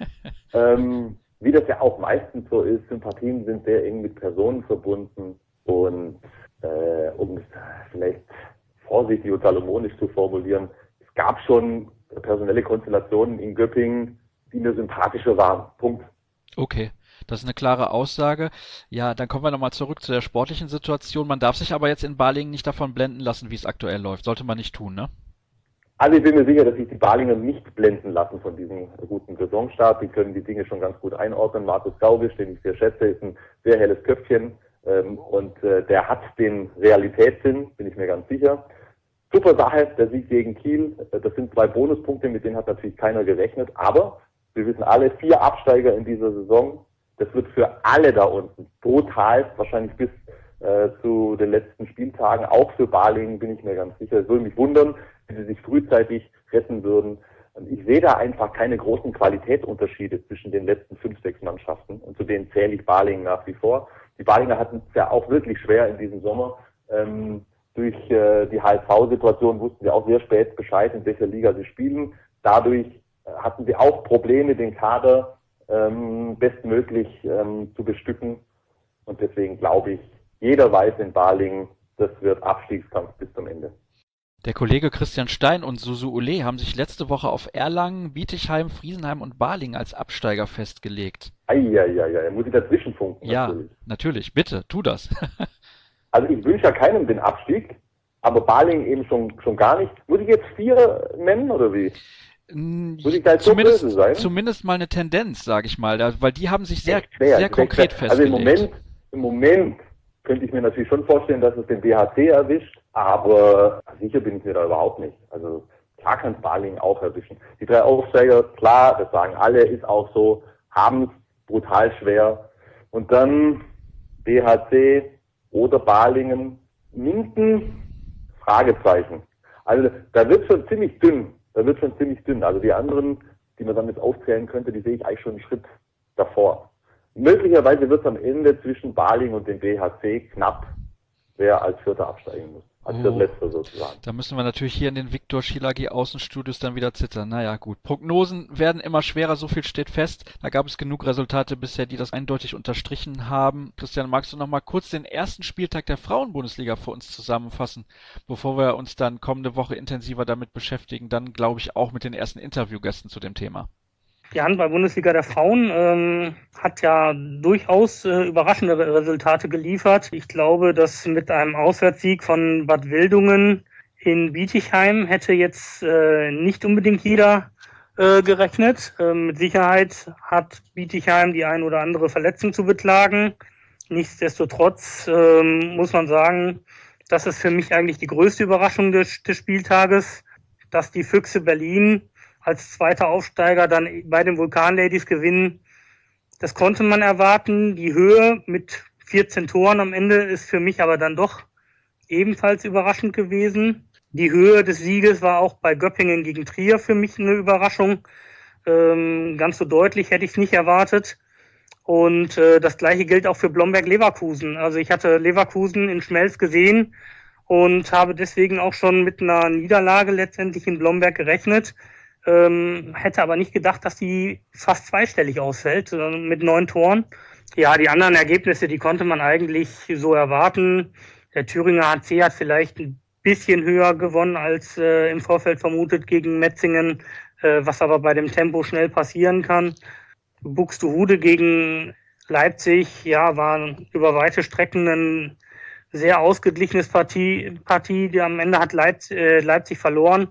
ähm, wie das ja auch meistens so ist, Sympathien sind sehr eng mit Personen verbunden. Und äh, um es vielleicht vorsichtig und salomonisch zu formulieren, es gab schon personelle Konstellationen in Göppingen, die mir sympathischer waren. Punkt. Okay, das ist eine klare Aussage. Ja, dann kommen wir nochmal zurück zu der sportlichen Situation. Man darf sich aber jetzt in Balingen nicht davon blenden lassen, wie es aktuell läuft. Sollte man nicht tun, ne? Also ich bin mir sicher, dass sich die Balinger nicht blenden lassen von diesem guten Saisonstart. Die können die Dinge schon ganz gut einordnen. Markus Gaubisch, den ich sehr schätze, ist ein sehr helles Köpfchen. Ähm, und äh, der hat den Realitätssinn, bin ich mir ganz sicher. Super Sache, der Sieg gegen Kiel. Das sind zwei Bonuspunkte, mit denen hat natürlich keiner gerechnet. Aber wir wissen alle, vier Absteiger in dieser Saison. Das wird für alle da unten brutal, wahrscheinlich bis äh, zu den letzten Spieltagen. Auch für Balingen bin ich mir ganz sicher. Es würde mich wundern, wenn sie sich frühzeitig retten würden. Ich sehe da einfach keine großen Qualitätsunterschiede zwischen den letzten fünf, sechs Mannschaften. Und zu denen zähle ich Balingen nach wie vor. Die Balinger hatten es ja auch wirklich schwer in diesem Sommer. Ähm, durch äh, die H S V-Situation wussten sie auch sehr spät Bescheid, in welcher Liga sie spielen. Dadurch äh, hatten sie auch Probleme, den Kader ähm, bestmöglich ähm, zu bestücken. Und deswegen glaube ich, jeder weiß in Balingen, das wird Abstiegskampf bis zum Ende. Der Kollege Christian Stein und Susu Ule haben sich letzte Woche auf Erlangen, Bietigheim, Friesenheim und Balingen als Absteiger festgelegt. Eieiei, muss ich dazwischen funken? Ja, natürlich. natürlich, bitte, tu das. Also ich wünsche ja keinem den Abstieg, aber Balingen eben schon schon gar nicht. Muss ich jetzt vier nennen oder wie? Muss ich da jetzt zumindest, so böse sein? Zumindest mal eine Tendenz, sage ich mal, weil die haben sich sehr, schwer, sehr konkret schwer. festgelegt. Also im Moment, im Moment könnte ich mir natürlich schon vorstellen, dass es den B H C erwischt, aber sicher bin ich mir da überhaupt nicht. Also klar kann es Balingen auch erwischen. Die drei Aufsteiger, klar, das sagen alle, ist auch so, haben es brutal schwer. Und dann B H C oder Balingen, Minden, Fragezeichen. Also da wird schon ziemlich dünn, da wird schon ziemlich dünn. Also die anderen, die man dann jetzt aufzählen könnte, die sehe ich eigentlich schon einen Schritt davor. Möglicherweise wird es am Ende zwischen Balingen und dem B H C knapp, wer als Vierter absteigen muss. Als Oh. Letzter sozusagen. Da müssen wir natürlich hier in den Viktor Schilagi Außenstudios dann wieder zittern. Naja, gut. Prognosen werden immer schwerer, so viel steht fest. Da gab es genug Resultate bisher, die das eindeutig unterstrichen haben. Christian, magst du noch mal kurz den ersten Spieltag der Frauenbundesliga für uns zusammenfassen, bevor wir uns dann kommende Woche intensiver damit beschäftigen, dann glaube ich auch mit den ersten Interviewgästen zu dem Thema. Die Handball-Bundesliga der Frauen ähm, hat ja durchaus äh, überraschende Resultate geliefert. Ich glaube, dass mit einem Auswärtssieg von Bad Wildungen in Bietigheim hätte jetzt äh, nicht unbedingt jeder äh, gerechnet. Äh, mit Sicherheit hat Bietigheim die ein oder andere Verletzung zu beklagen. Nichtsdestotrotz äh, muss man sagen, das ist für mich eigentlich die größte Überraschung des, des Spieltages, dass die Füchse Berlin als zweiter Aufsteiger dann bei den Vulkan-Ladies gewinnen. Das konnte man erwarten. Die Höhe mit vierzehn Toren am Ende ist für mich aber dann doch ebenfalls überraschend gewesen. Die Höhe des Sieges war auch bei Göppingen gegen Trier für mich eine Überraschung. Ähm, ganz so deutlich hätte ich es nicht erwartet. Und äh, das Gleiche gilt auch für Blomberg-Leverkusen. Also ich hatte Leverkusen in Schmelz gesehen und habe deswegen auch schon mit einer Niederlage letztendlich in Blomberg gerechnet. Ähm, hätte aber nicht gedacht, dass die fast zweistellig ausfällt, sondern mit neun Toren. Ja, die anderen Ergebnisse, die konnte man eigentlich so erwarten. Der Thüringer H C hat vielleicht ein bisschen höher gewonnen als äh, im Vorfeld vermutet gegen Metzingen, äh, was aber bei dem Tempo schnell passieren kann. Buxtehude gegen Leipzig, ja, war über weite Strecken ein sehr ausgeglichenes Partie, Partie, die am Ende hat Leipzig, äh, Leipzig verloren.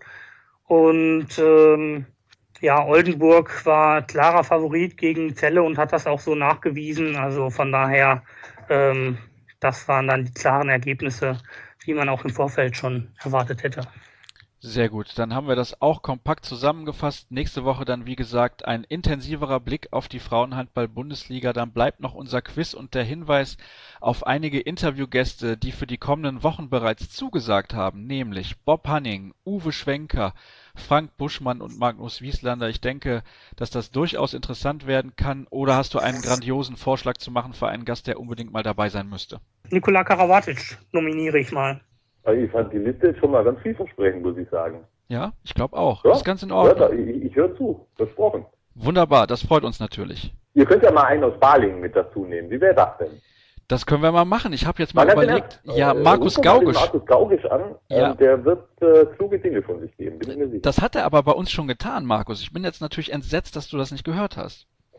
Und ähm, ja, Oldenburg war klarer Favorit gegen Celle und hat das auch so nachgewiesen. Also von daher, ähm, das waren dann die klaren Ergebnisse, die man auch im Vorfeld schon erwartet hätte. Sehr gut, dann haben wir das auch kompakt zusammengefasst. Nächste Woche dann, wie gesagt, ein intensiverer Blick auf die Frauenhandball-Bundesliga. Dann bleibt noch unser Quiz und der Hinweis auf einige Interviewgäste, die für die kommenden Wochen bereits zugesagt haben, nämlich Bob Hanning, Uwe Schwenker, Frank Buschmann und Magnus Wieslander. Ich denke, dass das durchaus interessant werden kann. Oder hast du einen grandiosen Vorschlag zu machen für einen Gast, der unbedingt mal dabei sein müsste? Nikola Karabatic nominiere ich mal. Ich fand die Liste jetzt schon mal ganz vielversprechend, muss ich sagen. Ja, ich glaube auch. Ja, das ist ganz in Ordnung. Ja, ich, ich höre zu, versprochen. Wunderbar, das freut uns natürlich. Ihr könnt ja mal einen aus Balingen mit dazu nehmen. Wie wäre das denn? Das können wir mal machen. Ich habe jetzt mal Mal überlegt. Ernst, Ja, äh, Markus ruf doch mal den Gaugisch. Markus Gaugisch an. Ja. Ähm, der wird äh, kluge Dinge von sich geben, bin ich mir sicher. Das hat er aber bei uns schon getan, Markus. Ich bin jetzt natürlich entsetzt, dass du das nicht gehört hast.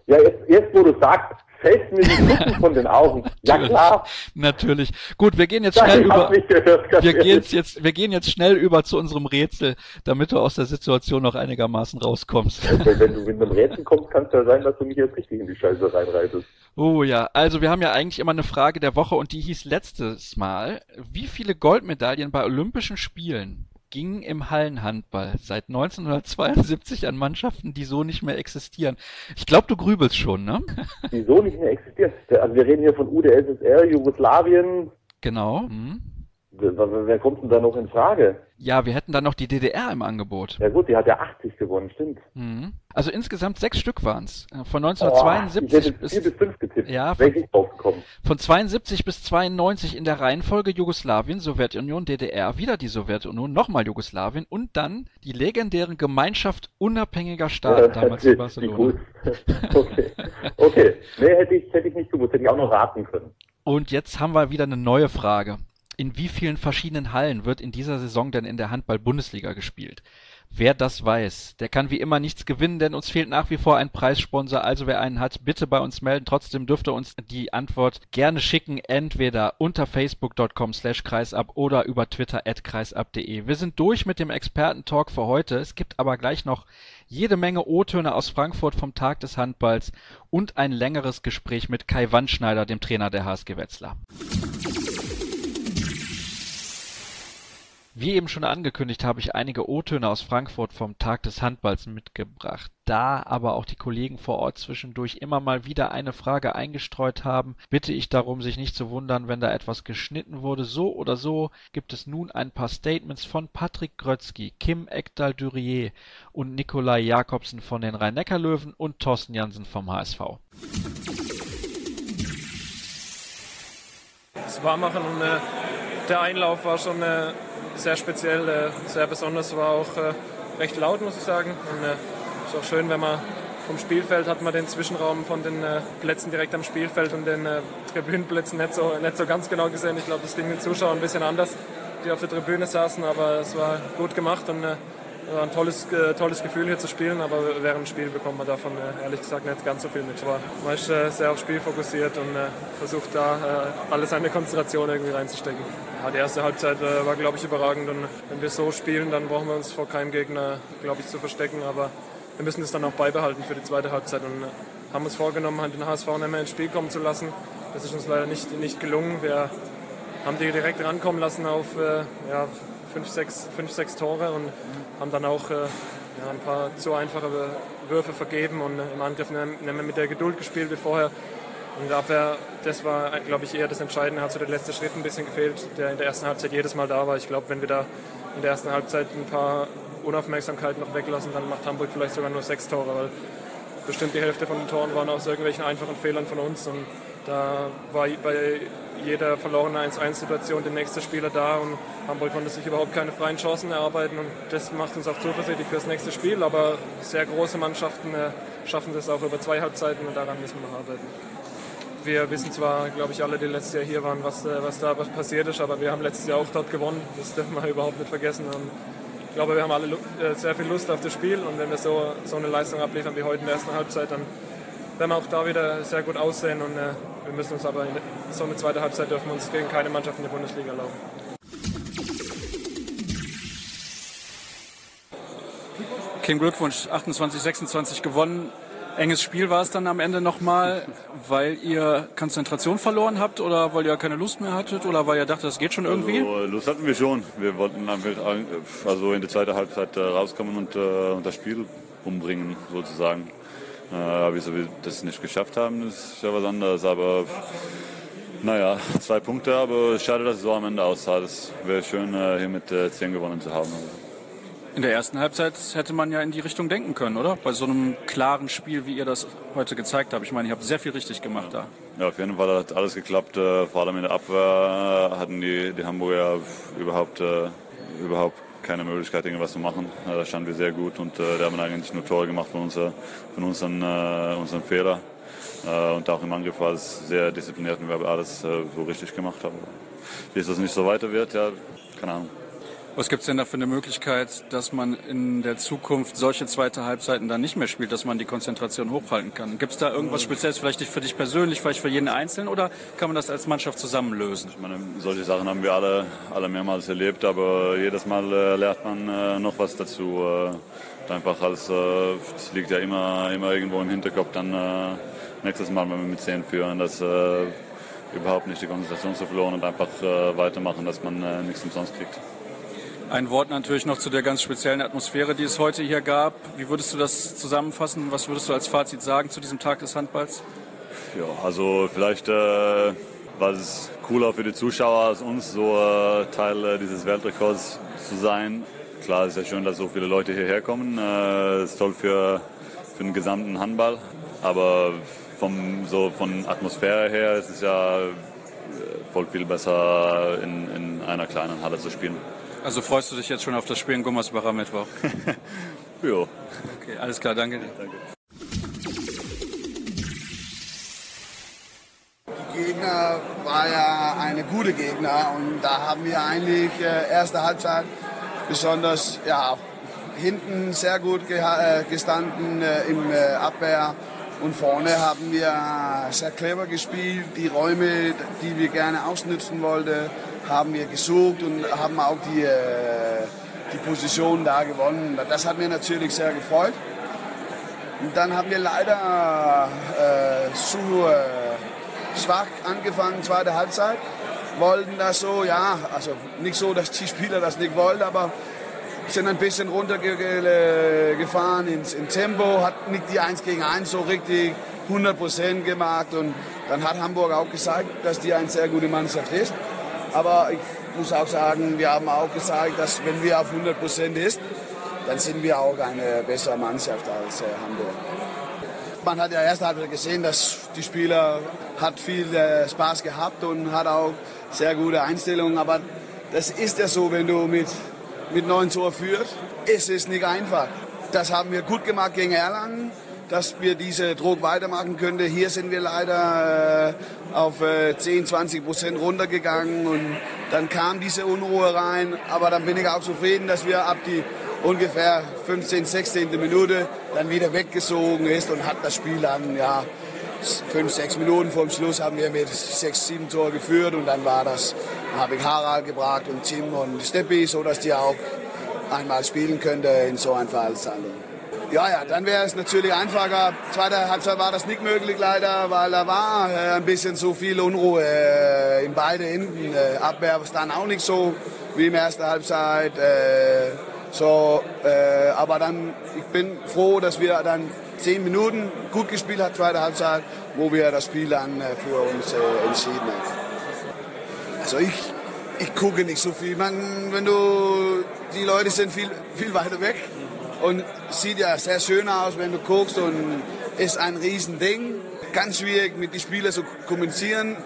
Ja, jetzt, jetzt wo du sagst, fällt mir die Schuppen von den Augen. Ja klar. Natürlich. Gut, wir gehen jetzt schnell ich über. Nicht gehört, wir gehen jetzt, wir gehen jetzt schnell über zu unserem Rätsel, damit du aus der Situation noch einigermaßen rauskommst. Wenn, wenn du mit einem Rätsel kommst, kann es ja sein, dass du mich jetzt richtig in die Scheiße reinreitest. Oh ja, also wir haben ja eigentlich immer eine Frage der Woche und die hieß letztes Mal: Wie viele Goldmedaillen bei Olympischen Spielen gingen im Hallenhandball seit neunzehnhundertzweiundsiebzig an Mannschaften, die so nicht mehr existieren? Ich glaube, du grübelst schon, ne? Die so nicht mehr existieren. Also wir reden hier von U d S S R, Jugoslawien. Genau. Hm. Wer, wer kommt denn da noch in Frage? Ja, wir hätten dann noch die D D R im Angebot. Ja gut, die hat ja achtzig gewonnen, stimmt. Mhm. Also insgesamt sechs Stück waren es. Von neunzehnhundertzweiundsiebzig oh, ich hätte bis... vier bis fünf getippt. Ja, wäre ich draufgekommen. Von zweiundsiebzig bis zweiundneunzig in der Reihenfolge Jugoslawien, Sowjetunion, D D R, wieder die Sowjetunion, nochmal Jugoslawien und dann die legendäre Gemeinschaft unabhängiger Staaten, ja, damals in Barcelona. Okay, okay. Nee, hätte ich, hätte ich nicht gewusst, hätte ich auch noch raten können. Und jetzt haben wir wieder eine neue Frage. In wie vielen verschiedenen Hallen wird in dieser Saison denn in der Handball-Bundesliga gespielt? Wer das weiß, der kann wie immer nichts gewinnen, denn uns fehlt nach wie vor ein Preissponsor. Also wer einen hat, bitte bei uns melden. Trotzdem dürft ihr uns die Antwort gerne schicken, entweder unter facebook punkt com slash kreisab oder über Twitter at kreisab punkt de. Wir sind durch mit dem Experten-Talk für heute. Es gibt aber gleich noch jede Menge O-Töne aus Frankfurt vom Tag des Handballs und ein längeres Gespräch mit Kai Wandschneider, dem Trainer der H S G Wetzlar. Wie eben schon angekündigt, habe ich einige O-Töne aus Frankfurt vom Tag des Handballs mitgebracht. Da aber auch die Kollegen vor Ort zwischendurch immer mal wieder eine Frage eingestreut haben, bitte ich darum, sich nicht zu wundern, wenn da etwas geschnitten wurde. So oder so gibt es nun ein paar Statements von Patrick Grötzky, Kim Ekdal-Durier und Nikolai Jakobsen von den Rhein-Neckar-Löwen und Thorsten Jansen vom H S V. Das Warmmachen und äh, der Einlauf war schon äh, sehr speziell, äh, sehr besonders, war auch äh, recht laut, muss ich sagen. Und äh, ist auch schön, wenn man vom Spielfeld hat man den Zwischenraum von den äh, Plätzen direkt am Spielfeld und den äh, Tribünenplätzen nicht so, nicht so ganz genau gesehen. Ich glaube, das ging den Zuschauern ein bisschen anders, die auf der Tribüne saßen, aber es war gut gemacht und äh, war ein tolles, äh, tolles Gefühl hier zu spielen, aber während dem Spiel bekommt man davon äh, ehrlich gesagt nicht ganz so viel mit. Aber man ist äh, sehr aufs Spiel fokussiert und äh, versucht da äh, alle seine Konzentration irgendwie reinzustecken. Ja, die erste Halbzeit äh, war, glaube ich, überragend und wenn wir so spielen, dann brauchen wir uns vor keinem Gegner, glaube ich, zu verstecken, aber wir müssen das dann auch beibehalten für die zweite Halbzeit und äh, haben uns vorgenommen, halt den H S V nicht mehr ins Spiel kommen zu lassen. Das ist uns leider nicht, nicht gelungen. Wir haben die direkt rankommen lassen auf äh, ja, fünf, sechs, fünf, sechs Tore und haben dann auch äh, ja, ein paar zu einfache Würfe vergeben und äh, im Angriff nicht mehr mit der Geduld gespielt wie vorher. Und in der Abwehr, das war, glaube ich, eher das Entscheidende, hat so der letzte Schritt ein bisschen gefehlt, der in der ersten Halbzeit jedes Mal da war. Ich glaube, wenn wir da in der ersten Halbzeit ein paar Unaufmerksamkeiten noch weglassen, dann macht Hamburg vielleicht sogar nur sechs Tore, weil bestimmt die Hälfte von den Toren waren aus irgendwelchen einfachen Fehlern von uns und da war bei jeder verlorenen eins eins Situation der nächste Spieler da und Hamburg konnte sich überhaupt keine freien Chancen erarbeiten und das macht uns auch zuversichtlich für das nächste Spiel, aber sehr große Mannschaften äh, schaffen das auch über zwei Halbzeiten und daran müssen wir noch arbeiten. Wir wissen zwar, glaube ich, alle, die letztes Jahr hier waren, was, äh, was da passiert ist, aber wir haben letztes Jahr auch dort gewonnen, das dürfen wir überhaupt nicht vergessen und ich glaube, wir haben alle äh, sehr viel Lust auf das Spiel und wenn wir so, so eine Leistung abliefern wie heute in der ersten Halbzeit, dann werden wir auch da wieder sehr gut aussehen und äh, wir müssen uns aber in so eine zweite Halbzeit dürfen wir uns gegen keine Mannschaft in der Bundesliga erlauben. Kim, Glückwunsch, achtundzwanzig sechsundzwanzig gewonnen. Enges Spiel war es dann am Ende nochmal, weil ihr Konzentration verloren habt oder weil ihr keine Lust mehr hattet oder weil ihr dachtet, das geht schon irgendwie? Also, Lust hatten wir schon. Wir wollten also in die zweite Halbzeit rauskommen und, und das Spiel umbringen sozusagen. Äh, wieso wir das nicht geschafft haben, ist ja was anderes, aber naja, zwei Punkte, aber schade, dass es so am Ende aussah. Es wäre schön, hier mit zehn gewonnen zu haben. In der ersten Halbzeit hätte man ja in die Richtung denken können, oder? Bei so einem klaren Spiel, wie ihr das heute gezeigt habt. Ich meine, ihr habt sehr viel richtig gemacht da. Ja, auf jeden Fall hat alles geklappt. Vor allem in der Abwehr hatten die, die Hamburger überhaupt, überhaupt keine Möglichkeit, irgendwas zu machen. Da standen wir sehr gut und äh, da haben wir eigentlich nur Tore gemacht von, unser, von unseren, äh, unseren Fehlern. Äh, und auch im Angriff war es sehr diszipliniert und wir haben alles äh, so richtig gemacht. Aber wie es das nicht so weiter wird, ja, keine Ahnung. Was gibt es denn da für eine Möglichkeit, dass man in der Zukunft solche zweite Halbzeiten dann nicht mehr spielt, dass man die Konzentration hochhalten kann? Gibt es da irgendwas Spezielles, vielleicht für dich persönlich, vielleicht für jeden Einzelnen, oder kann man das als Mannschaft zusammen lösen? Ich meine, solche Sachen haben wir alle, alle mehrmals erlebt, aber jedes Mal äh, lernt man äh, noch was dazu. Äh, einfach als, äh, das liegt ja immer, immer irgendwo im Hinterkopf, dann äh, nächstes Mal, wenn wir mit zehn führen, dass äh, überhaupt nicht die Konzentration zu verloren und einfach äh, weitermachen, dass man äh, nichts umsonst kriegt. Ein Wort natürlich noch zu der ganz speziellen Atmosphäre, die es heute hier gab. Wie würdest du das zusammenfassen? Was würdest du als Fazit sagen zu diesem Tag des Handballs? Ja, also vielleicht äh, war es cooler für die Zuschauer als uns, so äh, Teil äh, dieses Weltrekords zu sein. Klar, ist ja schön, dass so viele Leute hierher kommen. Äh, ist toll für, für den gesamten Handball. Aber vom, so von Atmosphäre her ist es ja äh, voll viel besser, in, in einer kleinen Halle zu spielen. Also freust du dich jetzt schon auf das Spiel in Gummersbach am Mittwoch? Ja. Okay, alles klar, danke dir. Danke. Der Gegner war ja eine gute Gegner und da haben wir eigentlich äh, erste Halbzeit besonders ja, hinten sehr gut ge äh, gestanden äh, im äh, Abwehr und vorne haben wir sehr clever gespielt. Die Räume, die wir gerne ausnutzen wollten, haben wir gesucht und haben auch die, äh, die Position da gewonnen. Das hat mir natürlich sehr gefreut. Und dann haben wir leider äh, zu äh, schwach angefangen, zweite Halbzeit. Wollten das so, ja, also nicht so, dass die Spieler das nicht wollten, aber sind ein bisschen runtergefahren ins, ins Tempo, hat nicht die eins gegen eins so richtig hundert Prozent gemacht. Und dann hat Hamburg auch gesagt, dass die eine sehr gute Mannschaft ist. Aber ich muss auch sagen, wir haben auch gesagt, dass wenn wir auf hundert Prozent ist, dann sind wir auch eine bessere Mannschaft als äh, Hamburg. Man hat ja erst halb gesehen, dass die Spieler hat viel äh, Spaß gehabt und hat auch sehr gute Einstellungen. Aber das ist ja so, wenn du mit, mit neun Toren führst, es ist nicht einfach. Das haben wir gut gemacht gegen Erlangen, dass wir diesen Druck weitermachen können. Hier sind wir leider äh, auf äh, zehn, zwanzig Prozent runtergegangen und dann kam diese Unruhe rein. Aber dann bin ich auch zufrieden, dass wir ab die ungefähr fünfzehnte, sechzehnte Minute dann wieder weggesogen ist und hat das Spiel dann, ja, fünf, sechs Minuten vor dem Schluss haben wir mit sechs, sieben Tor geführt und dann war das, habe ich Harald gebracht und Tim und Steppi, so dass die auch einmal spielen könnte in so ein Verhaltenshandlung. Ja, ja, dann wäre es natürlich einfacher. Zweite Halbzeit war das nicht möglich leider, weil da war äh, ein bisschen zu viel Unruhe äh, in beide Enden. Äh, Abwehr war dann auch nicht so wie in der ersten Halbzeit. Äh, so, äh, aber dann, ich bin froh, dass wir dann zehn Minuten gut gespielt haben, zweite Halbzeit, wo wir das Spiel dann äh, für uns äh, entschieden haben. Also ich, ich gucke nicht so viel. Man, wenn du, die Leute sind viel, viel weiter weg. Und sieht ja sehr schön aus, wenn du guckst und ist ein Riesending. Ganz schwierig mit den Spielern zu kommunizieren,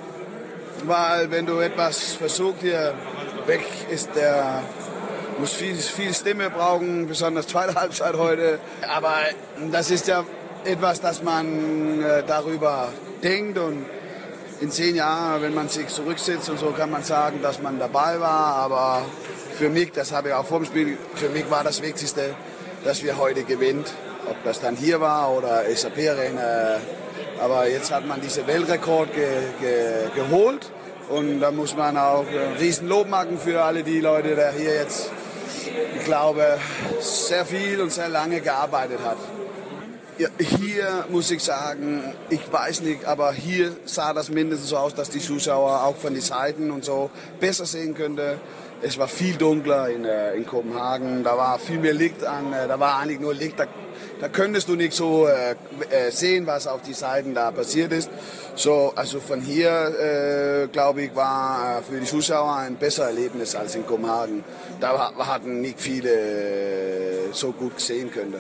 weil wenn du etwas versuchst hier weg ist, der muss viel, viel Stimme brauchen, besonders zweite Halbzeit heute. Aber das ist ja etwas, das man äh, darüber denkt und in zehn Jahren, wenn man sich zurücksitzt und so, kann man sagen, dass man dabei war. Aber für mich, das habe ich auch vor dem Spiel, für mich war das Wichtigste, dass wir heute gewinnen, ob das dann hier war oder S A P-Arena. Aber jetzt hat man diesen Weltrekord ge, ge, geholt und da muss man auch ein Riesenlob machen für alle die Leute, die hier jetzt, ich glaube, sehr viel und sehr lange gearbeitet hat. Ja, hier muss ich sagen, ich weiß nicht, aber hier sah das mindestens so aus, dass die Zuschauer auch von den Seiten und so besser sehen könnten. Es war viel dunkler in, äh, in Kopenhagen, da war viel mehr Licht an, äh, da war eigentlich nur Licht, da, da könntest du nicht so äh, äh, sehen, was auf die Seiten da passiert ist. So, also von hier, äh, glaube ich, war für die Zuschauer ein besseres Erlebnis als in Kopenhagen. Da hatten nicht viele äh, so gut sehen können.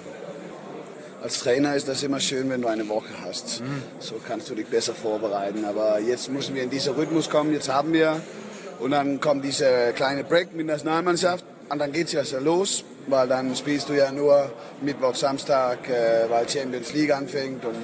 Als Trainer ist das immer schön, wenn du eine Woche hast. Mhm. So kannst du dich besser vorbereiten. Aber jetzt müssen wir in diesen Rhythmus kommen, jetzt haben wir. Und dann kommt diese kleine Break mit der Nationalmannschaft und dann geht's ja so los, weil dann spielst du ja nur Mittwoch, Samstag, äh, weil Champions League anfängt und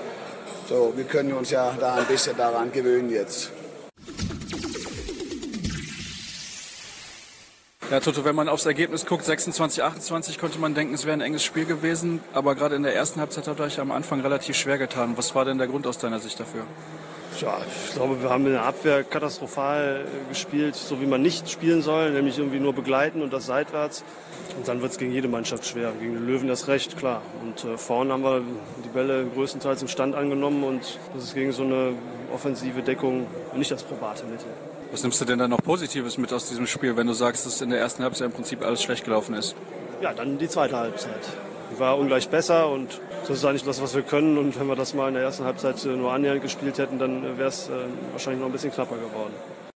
so, wir können uns ja da ein bisschen daran gewöhnen jetzt. Ja, Toto, wenn man aufs Ergebnis guckt, sechsundzwanzig achtundzwanzig, konnte man denken, es wäre ein enges Spiel gewesen. Aber gerade in der ersten Halbzeit hat euch am Anfang relativ schwer getan. Was war denn der Grund aus deiner Sicht dafür? Ja, ich glaube, wir haben in der Abwehr katastrophal gespielt, so wie man nicht spielen soll, nämlich irgendwie nur begleiten und das seitwärts. Und dann wird es gegen jede Mannschaft schwer. Gegen die Löwen das recht, klar. Und äh, vorne haben wir die Bälle größtenteils im Stand angenommen und das ist gegen so eine offensive Deckung nicht das probate Mittel. Was nimmst du denn dann noch Positives mit aus diesem Spiel, wenn du sagst, dass in der ersten Halbzeit im Prinzip alles schlecht gelaufen ist? Ja, dann die zweite Halbzeit. Die war ungleich besser und das ist eigentlich das, was wir können. Und wenn wir das mal in der ersten Halbzeit nur annähernd gespielt hätten, dann wäre es äh, wahrscheinlich noch ein bisschen knapper geworden.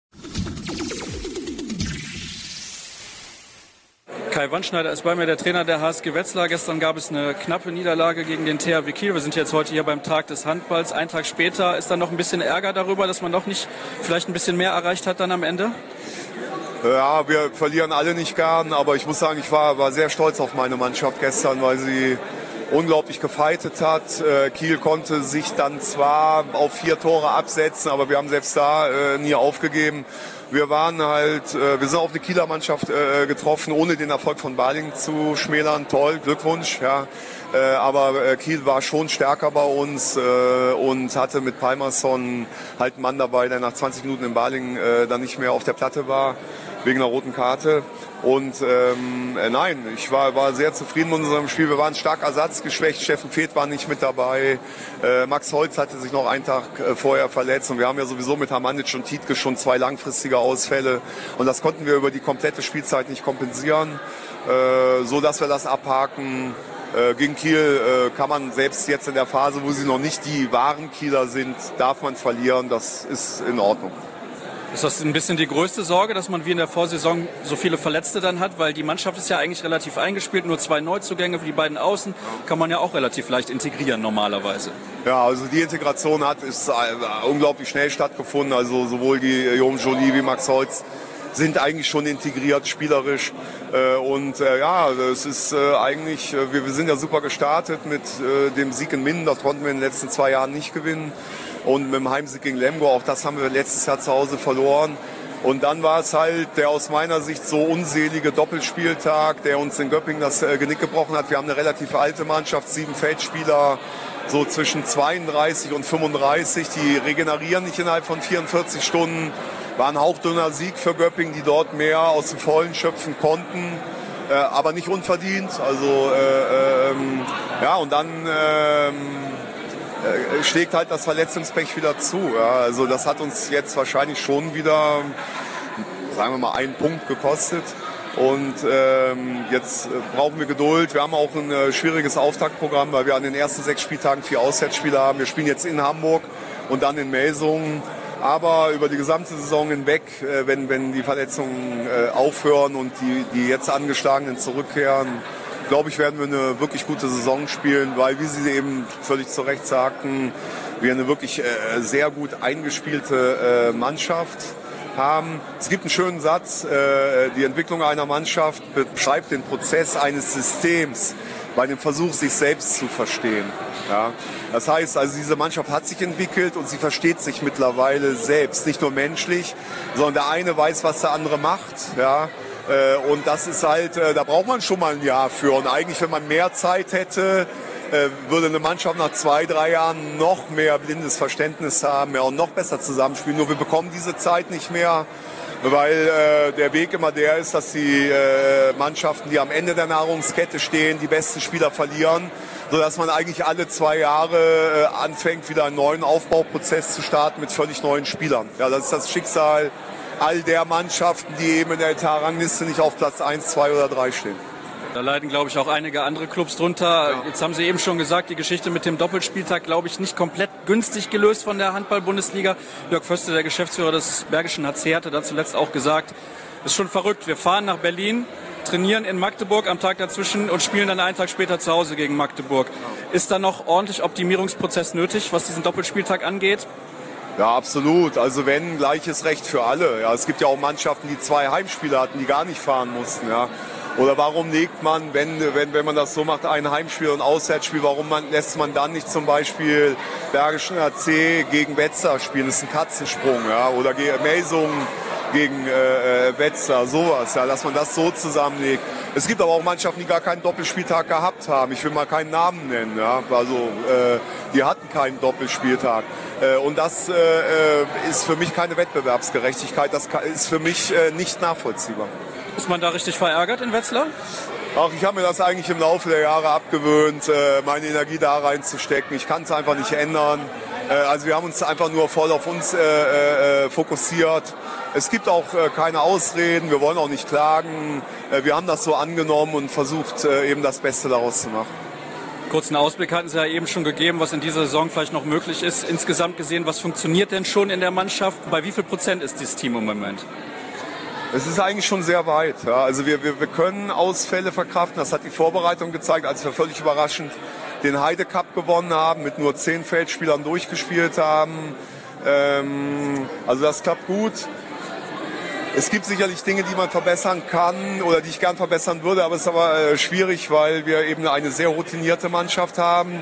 Kai Wandschneider ist bei mir, der Trainer der H S G Wetzlar. Gestern gab es eine knappe Niederlage gegen den T H W Kiel. Wir sind jetzt heute hier beim Tag des Handballs. Einen Tag später ist dann noch ein bisschen Ärger darüber, dass man doch nicht vielleicht ein bisschen mehr erreicht hat dann am Ende? Ja, wir verlieren alle nicht gern, aber ich muss sagen, ich war, war sehr stolz auf meine Mannschaft gestern, weil sie unglaublich gefeitet hat. Kiel konnte sich dann zwar auf vier Tore absetzen, aber wir haben selbst da äh, nie aufgegeben. Wir waren halt, äh, wir sind auf eine Kieler Mannschaft äh, getroffen, ohne den Erfolg von Balingen zu schmälern. Toll, Glückwunsch, ja. Äh, aber äh, Kiel war schon stärker bei uns äh, und hatte mit Palmerson halt einen Mann dabei, der nach zwanzig Minuten in Balingen äh, dann nicht mehr auf der Platte war, wegen einer roten Karte. Und ähm, äh, nein, ich war, war sehr zufrieden mit unserem Spiel. Wir waren stark ersatzgeschwächt. Steffen Feeth war nicht mit dabei. Äh, Max Holz hatte sich noch einen Tag äh, vorher verletzt. Und wir haben ja sowieso mit Hamanic und Tietke schon zwei langfristige Ausfälle. Und das konnten wir über die komplette Spielzeit nicht kompensieren, äh, so dass wir das abhaken. Äh, gegen Kiel äh, kann man selbst jetzt in der Phase, wo sie noch nicht die wahren Kieler sind, darf man verlieren. Das ist in Ordnung. Ist das ein bisschen die größte Sorge, dass man wie in der Vorsaison so viele Verletzte dann hat? Weil die Mannschaft ist ja eigentlich relativ eingespielt, nur zwei Neuzugänge für die beiden Außen. Kann man ja auch relativ leicht integrieren normalerweise. Ja, also die Integration hat ist äh, unglaublich schnell stattgefunden. Also sowohl die Jom Jolie wie Max Holz sind eigentlich schon integriert, spielerisch. Äh, und äh, ja, es ist äh, eigentlich, äh, wir, wir sind ja super gestartet mit äh, dem Sieg in Minden. Das konnten wir in den letzten zwei Jahren nicht gewinnen. Und mit dem Heimsieg gegen Lemgo, auch das haben wir letztes Jahr zu Hause verloren. Und dann war es halt der aus meiner Sicht so unselige Doppelspieltag, der uns in Göppingen das äh, Genick gebrochen hat. Wir haben eine relativ alte Mannschaft, sieben Feldspieler, so zwischen zweiunddreißig und fünfunddreißig. Die regenerieren nicht innerhalb von vierundvierzig Stunden. War ein hauchdünner Sieg für Göppingen, die dort mehr aus dem Vollen schöpfen konnten. Äh, aber nicht unverdient. Also äh, ähm, ja, und dann ähm, äh, schlägt halt das Verletzungspech wieder zu. Ja. Also das hat uns jetzt wahrscheinlich schon wieder, sagen wir mal, einen Punkt gekostet. Und ähm, jetzt brauchen wir Geduld. Wir haben auch ein äh, schwieriges Auftaktprogramm, weil wir an den ersten sechs Spieltagen vier Auswärtsspiele haben. Wir spielen jetzt in Hamburg und dann in Melsungen. Aber über die gesamte Saison hinweg, äh, wenn, wenn die Verletzungen äh, aufhören und die, die jetzt Angeschlagenen zurückkehren, glaube ich, werden wir eine wirklich gute Saison spielen, weil, wie Sie eben völlig zu Recht sagten, wir eine wirklich äh, sehr gut eingespielte äh, Mannschaft haben. Es gibt einen schönen Satz, äh, die Entwicklung einer Mannschaft beschreibt den Prozess eines Systems bei dem Versuch, sich selbst zu verstehen. Ja. Das heißt, also diese Mannschaft hat sich entwickelt und sie versteht sich mittlerweile selbst, nicht nur menschlich, sondern der eine weiß, was der andere macht. Ja. Äh, und das ist halt, äh, da braucht man schon mal ein Jahr für. Und eigentlich, wenn man mehr Zeit hätte, würde eine Mannschaft nach zwei, drei Jahren noch mehr blindes Verständnis haben, ja, und noch besser zusammenspielen. Nur wir bekommen diese Zeit nicht mehr, weil äh, der Weg immer der ist, dass die äh, Mannschaften, die am Ende der Nahrungskette stehen, die besten Spieler verlieren, sodass man eigentlich alle zwei Jahre äh, anfängt, wieder einen neuen Aufbauprozess zu starten mit völlig neuen Spielern. Ja, das ist das Schicksal all der Mannschaften, die eben in der Etat-Rangliste nicht auf Platz eins, zwei oder drei stehen. Da leiden, glaube ich, auch einige andere Clubs drunter. Ja. Jetzt haben Sie eben schon gesagt, die Geschichte mit dem Doppelspieltag, glaube ich, nicht komplett günstig gelöst von der Handball-Bundesliga. Jörg Föste, der Geschäftsführer des Bergischen H C, hatte da zuletzt auch gesagt, es ist schon verrückt. Wir fahren nach Berlin, trainieren in Magdeburg am Tag dazwischen und spielen dann einen Tag später zu Hause gegen Magdeburg. Ist da noch ordentlich Optimierungsprozess nötig, was diesen Doppelspieltag angeht? Ja, absolut. Also wenn, gleiches Recht für alle. Ja, es gibt ja auch Mannschaften, die zwei Heimspiele hatten, die gar nicht fahren mussten. Ja. Oder warum legt man, wenn, wenn, wenn man das so macht, ein Heimspiel und ein Auswärtsspiel, warum man, lässt man dann nicht zum Beispiel Bergischen H C gegen Wetzlar spielen? Das ist ein Katzensprung. Ja? Oder Melsungen gegen äh, Wetzlar, sowas, ja, dass man das so zusammenlegt. Es gibt aber auch Mannschaften, die gar keinen Doppelspieltag gehabt haben. Ich will mal keinen Namen nennen, ja, also äh, die hatten keinen Doppelspieltag. Äh, und das äh, ist für mich keine Wettbewerbsgerechtigkeit, das ist für mich äh, nicht nachvollziehbar. Ist man da richtig verärgert in Wetzlar? Ach, ich habe mir das eigentlich im Laufe der Jahre abgewöhnt, äh, meine Energie da reinzustecken. Ich kann es einfach nicht ändern. Äh, also wir haben uns einfach nur voll auf uns äh, äh, fokussiert. Es gibt auch äh, keine Ausreden, wir wollen auch nicht klagen. Äh, wir haben das so angenommen und versucht, äh, eben das Beste daraus zu machen. Kurzen Ausblick hatten Sie ja eben schon gegeben, was in dieser Saison vielleicht noch möglich ist. Insgesamt gesehen, was funktioniert denn schon in der Mannschaft? Bei wie viel Prozent ist dieses Team im Moment? Es ist eigentlich schon sehr weit. Ja. Also wir, wir, wir können Ausfälle verkraften. Das hat die Vorbereitung gezeigt, als wir völlig überraschend den Heide Cup gewonnen haben, mit nur zehn Feldspielern durchgespielt haben. Ähm, also das klappt gut. Es gibt sicherlich Dinge, die man verbessern kann oder die ich gern verbessern würde, aber es ist aber äh, schwierig, weil wir eben eine sehr routinierte Mannschaft haben,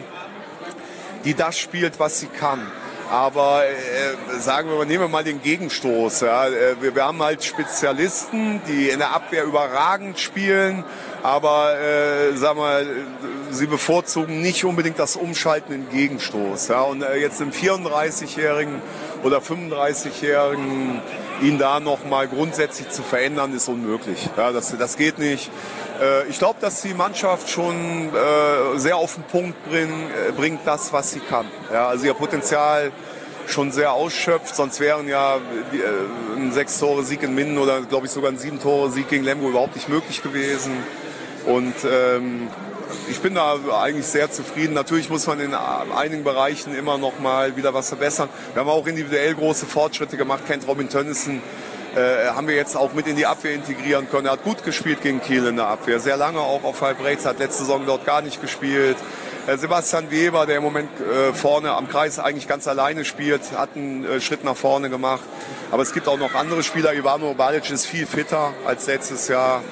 die das spielt, was sie kann. Aber äh, sagen wir mal, nehmen wir mal den Gegenstoß. Ja. Wir, wir haben halt Spezialisten, die in der Abwehr überragend spielen, aber äh, sagen wir, sie bevorzugen nicht unbedingt das Umschalten im Gegenstoß. Ja. Und äh, jetzt im vierunddreißigjährigen oder fünfunddreißigjährigen ihn da noch mal grundsätzlich zu verändern, ist unmöglich. Ja, das, das geht nicht. Äh, ich glaube, dass die Mannschaft schon äh, sehr auf den Punkt bring, äh, bringt, das, was sie kann. Ja, also ihr Potenzial schon sehr ausschöpft, sonst wären ja die, äh, ein Sechs-Tore-Sieg in Minden oder, glaube ich, sogar ein Sieben-Tore-Sieg gegen Lemgo überhaupt nicht möglich gewesen. Und ähm, ich bin da eigentlich sehr zufrieden. Natürlich muss man in einigen Bereichen immer noch mal wieder was verbessern. Wir haben auch individuell große Fortschritte gemacht. Kent Robin Tönnissen äh, haben wir jetzt auch mit in die Abwehr integrieren können. Er hat gut gespielt gegen Kiel in der Abwehr. Sehr lange auch auf Halbrechts, hat letzte Saison dort gar nicht gespielt. Äh, Sebastian Weber, der im Moment äh, vorne am Kreis eigentlich ganz alleine spielt, hat einen äh, Schritt nach vorne gemacht. Aber es gibt auch noch andere Spieler. Ivano Balic ist viel fitter als letztes Jahr.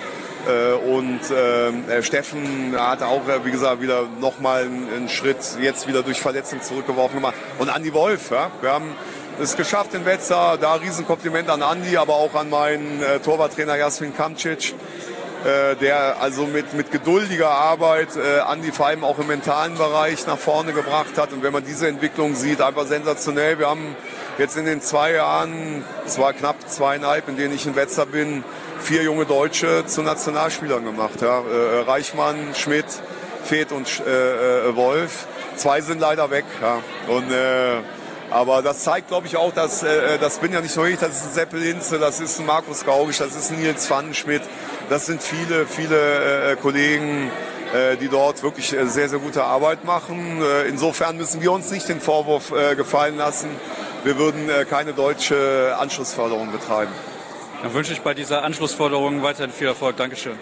Und äh, Steffen hat auch, wie gesagt, wieder nochmal einen Schritt jetzt wieder durch Verletzung zurückgeworfen gemacht. Und Andi Wolf, ja, wir haben es geschafft in Wetzlar, da Riesenkompliment an Andi, aber auch an meinen äh, Torwarttrainer Jasmin Kamcic, äh, der also mit, mit geduldiger Arbeit äh, Andi vor allem auch im mentalen Bereich nach vorne gebracht hat. Und wenn man diese Entwicklung sieht, einfach sensationell. Wir haben jetzt in den zwei Jahren, zwar knapp zweieinhalb, in denen ich in Wetzlar bin, vier junge Deutsche zu Nationalspielern gemacht. Ja. Äh, Reichmann, Schmidt, Feeth und äh, Wolf. Zwei sind leider weg. Ja. Und, äh, aber das zeigt, glaube ich, auch, dass äh, das bin ja nicht nur ich, das ist ein Seppel Inze, das ist ein Markus Gaugisch, das ist ein Nils Pfannenschmidt. Das sind viele, viele äh, Kollegen, äh, die dort wirklich äh, sehr, sehr gute Arbeit machen. Äh, insofern müssen wir uns nicht den Vorwurf äh, gefallen lassen, wir würden äh, keine deutsche Anschlussförderung betreiben. Dann wünsche ich bei dieser Anschlussforderung weiterhin viel Erfolg. Dankeschön.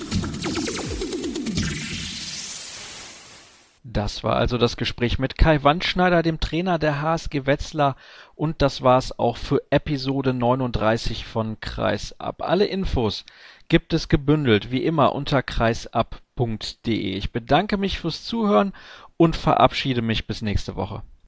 Das war also das Gespräch mit Kai Wandschneider, dem Trainer der H S G Wetzlar. Und das war's auch für Episode neununddreißig von Kreisab. Alle Infos gibt es gebündelt, wie immer, unter kreisab punkt de. Ich bedanke mich fürs Zuhören und verabschiede mich bis nächste Woche.